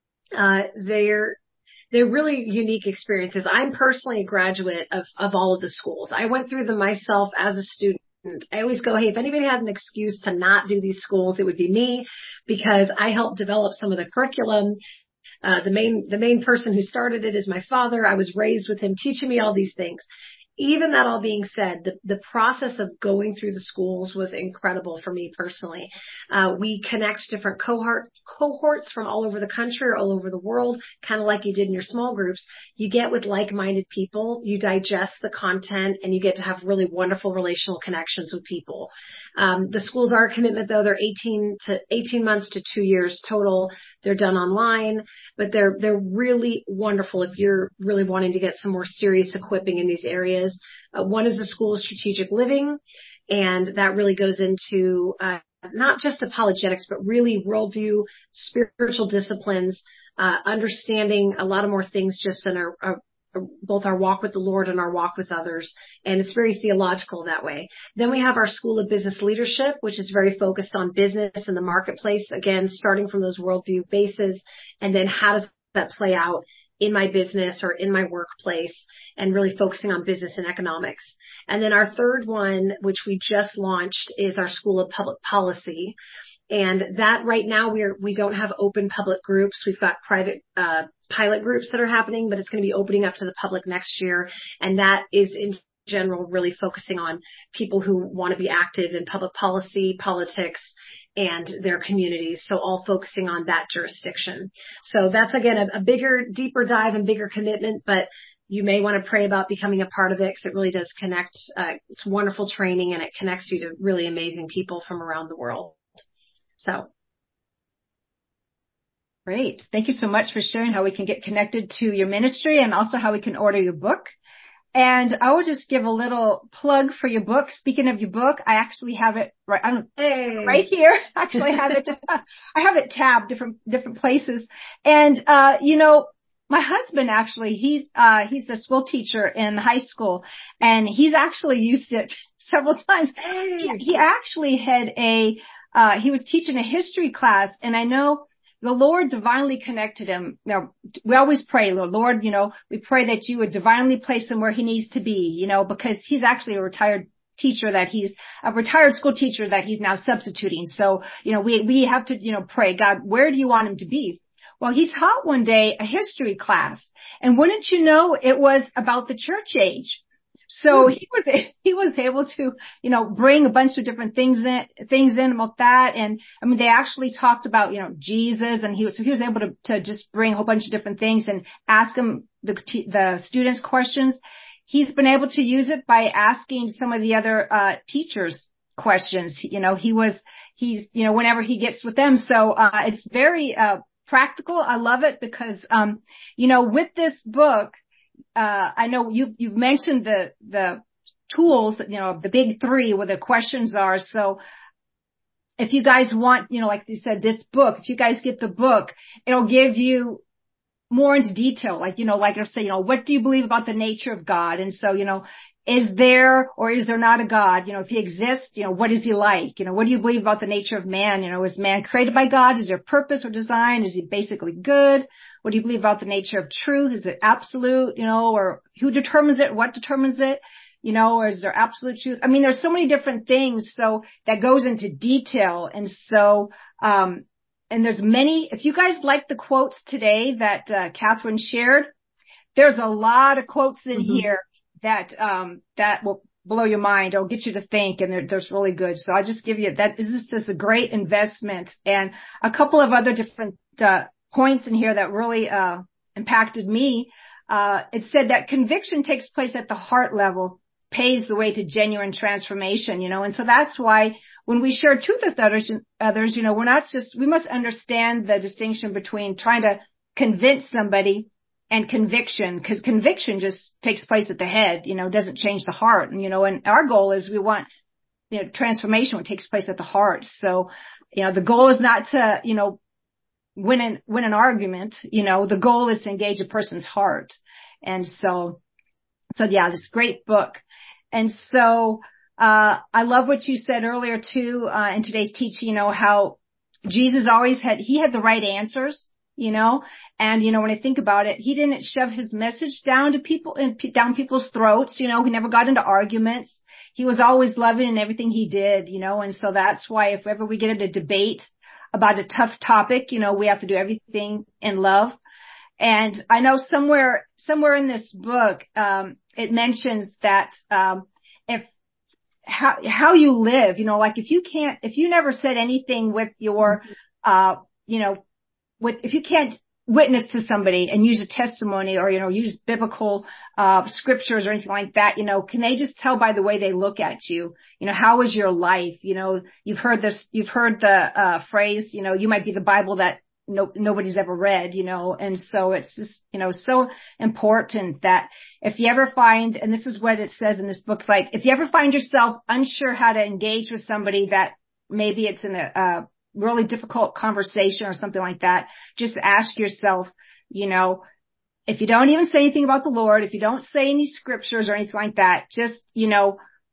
uh, they're They're really unique experiences. I'm personally a graduate of, of all of the schools. I went through them myself as a student. I always go, hey, if anybody had an excuse to not do these schools, it would be me, because I helped develop some of the curriculum. Uh, the main, the main person who started it is my father. I was raised with him teaching me all these things. Even that all being said, the, the process of going through the schools was incredible for me personally. Uh, we connect different cohort, cohorts from all over the country or all over the world, kind of like you did in your small groups. You get with like-minded people, you digest the content, and you get to have really wonderful relational connections with people. Um, the schools are a commitment though. They're eighteen to eighteen months to two years total. They're done online, but they're, they're really wonderful if you're really wanting to get some more serious equipping in these areas. Uh, one is the School of Strategic Living, and that really goes into uh, not just apologetics, but really worldview, spiritual disciplines, uh, understanding a lot of more things just in our, our both our walk with the Lord and our walk with others. And it's very theological that way. Then we have our School of Business Leadership, which is very focused on business and the marketplace, again, starting from those worldview bases. And then how does that play out in my business or in my workplace, and really focusing on business and economics. And then our third one, which we just launched, is our School of Public Policy. And that right now we're, we don't have open public groups. We've got private, uh, pilot groups that are happening, but it's going to be opening up to the public next year. And that is in general really focusing on people who want to be active in public policy, politics, and their communities. So all focusing on that jurisdiction. So that's again a, a bigger, deeper dive and bigger commitment, but you may want to pray about becoming a part of it because it really does connect. Uh, it's wonderful training, and it connects you to really amazing people from around the world. So. Great. Thank you so much for sharing how we can get connected to your ministry and also how we can order your book. And I will just give a little plug for your book. Speaking of your book, I actually have it right, I don't, hey. right here. Actually, I have it, I have it tabbed different, different places. And, uh, you know, my husband actually, he's, uh, he's a school teacher in high school, and he's actually used it several times. He, he actually had a, uh, he was teaching a history class, and I know the Lord divinely connected him. Now, we always pray, Lord, you know, we pray that you would divinely place him where he needs to be, you know, because he's actually a retired teacher that he's a retired school teacher that he's now substituting. So, you know, we, we have to, you know, pray, God, where do you want him to be? Well, he taught one day a history class, and wouldn't you know, it was about the church age. So he was, he was able to, you know, bring a bunch of different things in, things in about that. And I mean, they actually talked about, you know, Jesus, and he was, so he was able to, to just bring a whole bunch of different things and ask them, the, the students questions. He's been able to use it by asking some of the other, uh, teachers questions. You know, he was, he's, you know, whenever he gets with them. So, uh, it's very, uh, practical. I love it because, um, you know, with this book, Uh, I know you, you've mentioned the, the tools, you know, the big three where the questions are. So if you guys want, you know, like you said, this book, if you guys get the book, it'll give you more into detail. Like, you know, like I say, you know, what do you believe about the nature of God? And so, you know, is there or is there not a God? You know, if he exists, you know, what is he like? You know, what do you believe about the nature of man? You know, is man created by God? Is there purpose or design? Is he basically good? What do you believe about the nature of truth? Is it absolute, you know, or who determines it? What determines it? You know, or is there absolute truth? I mean, there's so many different things. So that goes into detail. And so, um, and there's many, if you guys like the quotes today that, uh, Catherine shared, there's a lot of quotes in mm-hmm. here that, um, that will blow your mind or get you to think, and they're, they're really good. So I'll just give you that. This is a great investment, and a couple of other different, uh, points in here that really, uh, impacted me. Uh, it said that conviction takes place at the heart level, paves the way to genuine transformation, you know, and so that's why when we share truth with others, others, you know, we're not just, we must understand the distinction between trying to convince somebody and conviction, because conviction just takes place at the head, you know, doesn't change the heart. And, you know, and our goal is we want, you know, transformation, what takes place at the heart. So, you know, the goal is not to, you know, win an, win an argument, you know, the goal is to engage a person's heart. And so, so yeah, this great book. And so, uh, I love what you said earlier too, uh, in today's teaching, you know, how Jesus always had, he had the right answers. You know, and, you know, when I think about it, he didn't shove his message down to people and down people's throats. You know, he never got into arguments. He was always loving in everything he did, you know, and so that's why if ever we get into a debate about a tough topic, you know, we have to do everything in love. And I know somewhere, somewhere in this book, um, it mentions that, um, if, how, how you live, you know, like if you can't, if you never said anything with your, uh, you know, with, if you can't witness to somebody and use a testimony or, you know, use biblical, uh, scriptures or anything like that, you know, can they just tell by the way they look at you? You know, how is your life? You know, you've heard this, you've heard the, uh, phrase, you know, you might be the Bible that no, nobody's ever read, you know, and so it's just, you know, so important that if you ever find, and this is what it says in this book, like if you ever find yourself unsure how to engage with somebody that maybe it's in a, uh, really difficult conversation or something like that, just ask yourself, you know, if you don't even say anything about the Lord, if you don't say any scriptures or anything like that, just, you know,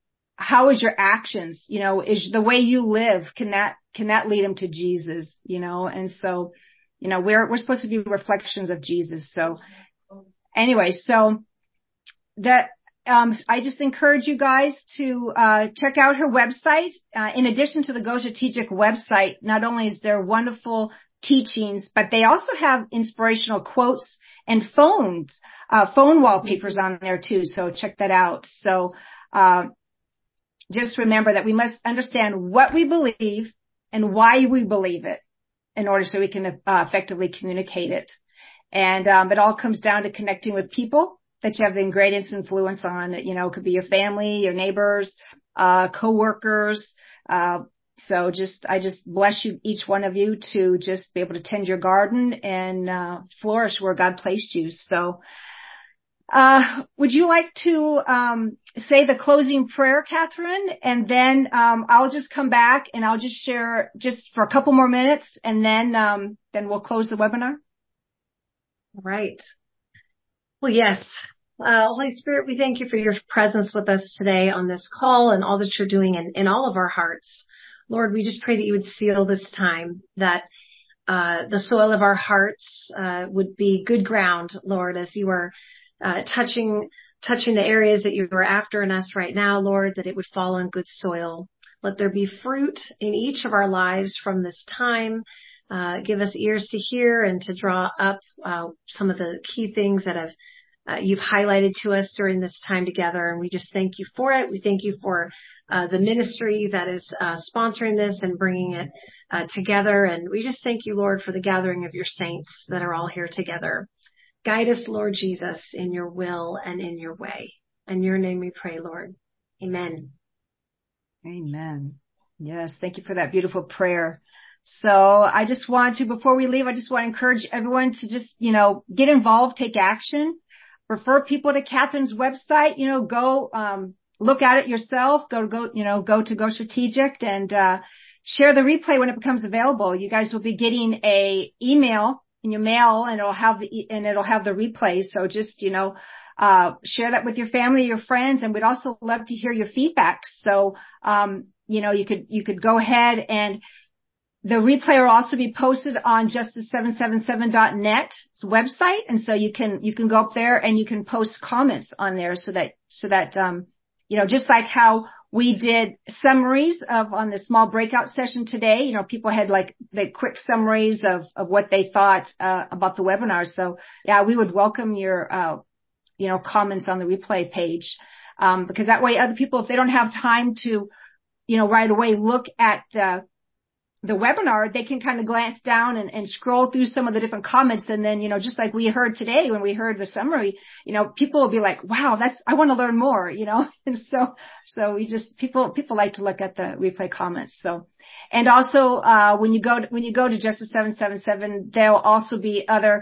how is your actions? You know, is the way you live, can that, can that lead them to Jesus? You know, and so, you know, we're, we're supposed to be reflections of Jesus. So anyway, so that, Um, I just encourage you guys to, uh, check out her website. Uh, in addition to the Go Strategic website, not only is there wonderful teachings, but they also have inspirational quotes and phones, uh, phone wallpapers on there too. So check that out. So, uh, just remember that we must understand what we believe and why we believe it in order so we can uh, effectively communicate it. And, um, it all comes down to connecting with people that you have the greatest influence on. You know, it could be your family, your neighbors, uh, coworkers. Uh, so just, I just bless you, each one of you, to just be able to tend your garden and, uh, flourish where God placed you. So, uh, would you like to, um, say the closing prayer, Catherine? And then, um, I'll just come back and I'll just share just for a couple more minutes and then, um, then we'll close the webinar. All right. Well, yes. Uh, Holy Spirit, we thank you for your presence with us today on this call and all that you're doing in, in all of our hearts. Lord, we just pray that you would seal this time, that uh, the soil of our hearts uh, would be good ground, Lord, as you are uh, touching touching the areas that you are after in us right now, Lord, that it would fall on good soil. Let there be fruit in each of our lives from this time. Uh, give us ears to hear and to draw up uh, some of the key things that have uh, you've highlighted to us during this time together. And we just thank you for it. We thank you for uh, the ministry that is uh, sponsoring this and bringing it uh, together. And we just thank you, Lord, for the gathering of your saints that are all here together. Guide us, Lord Jesus, in your will and in your way. In your name we pray, Lord. Amen. Amen. Yes. Thank you for that beautiful prayer. So I just want to, before we leave, I just want to encourage everyone to just, you know, get involved, take action, refer people to Catherine's website, you know, go, um, look at it yourself, go to go, you know, go to Go Strategic and, uh, share the replay when it becomes available. You guys will be getting a email in your mail and it'll have the, and it'll have the replay. So just, you know, uh, share that with your family, your friends, and we'd also love to hear your feedback. So, um, you know, you could, you could go ahead and the replay will also be posted on justice seven seven seven dot net website. And so you can, you can go up there and you can post comments on there so that, so that, um, you know, just like how we did summaries of on the small breakout session today, you know, people had like the quick summaries of, of what they thought, uh, about the webinar. So yeah, we would welcome your, uh, you know, comments on the replay page. Um, because that way other people, if they don't have time to, you know, right away look at the, the webinar, they can kind of glance down and, and scroll through some of the different comments. And then, you know, just like we heard today, when we heard the summary, you know, people will be like, wow, that's, I want to learn more, you know? And so, so we just, people, people like to look at the replay comments. So, and also, uh, when you go to, when you go to Justice seven seven seven, there'll also be other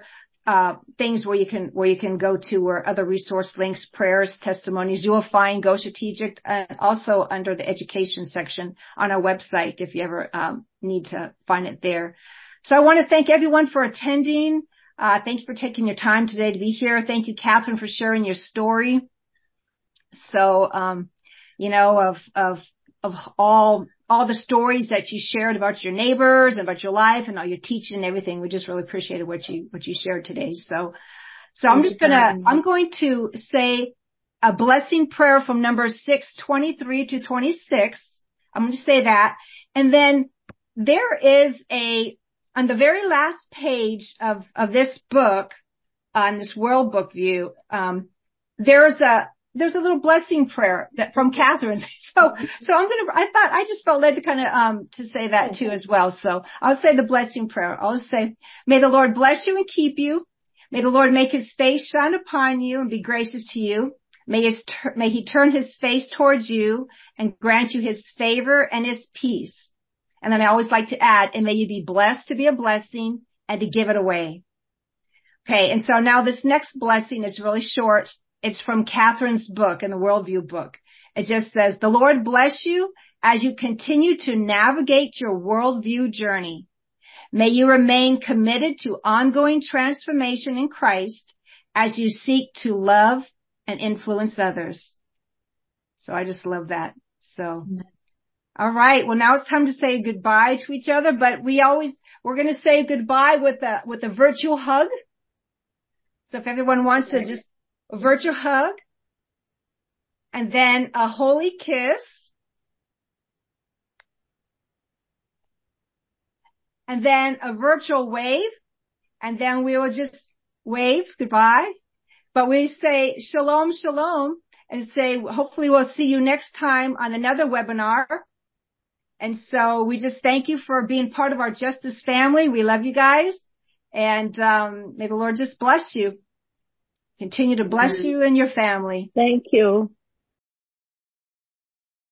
uh, things where you can, where you can go to, or other resource links, prayers, testimonies. You will find Go Strategic, uh, also under the education section on our website if you ever, um, need to find it there. So I want to thank everyone for attending. Uh, thank you for taking your time today to be here. Thank you, Catherine, for sharing your story. So, um, you know, of, of, of all, all the stories that you shared about your neighbors and about your life and all your teaching and everything. We just really appreciated what you, what you shared today. So, so I'm just gonna, I'm going to say a blessing prayer from Numbers six, twenty-three to twenty-six. I'm going to say that. And then there is a, on the very last page of, of this book, on this World Book View, um, there's a, there's a little blessing prayer that from Catherine. So, so I'm going to, I thought, I just felt led to kind of, um, to say that too as well. So I'll say the blessing prayer. I'll say, may the Lord bless you and keep you. May the Lord make his face shine upon you and be gracious to you. May his, may he turn his face towards you and grant you his favor and his peace. And then I always like to add, and may you be blessed to be a blessing and to give it away. Okay. And so now this next blessing is really short. It's from Catherine's book in the Worldview book. It just says, the Lord bless you as you continue to navigate your worldview journey. May you remain committed to ongoing transformation in Christ as you seek to love and influence others. So I just love that. So. All right. Well, now it's time to say goodbye to each other, but we always, we're going to say goodbye with a, with a virtual hug. So if everyone wants to just a virtual hug and then a holy kiss and then a virtual wave, and then we will just wave goodbye, but we say shalom, shalom, and say, hopefully we'll see you next time on another webinar. And so we just thank you for being part of our Justice family. We love you guys. And um, may the Lord just bless you. Continue to bless you and your family. Thank you.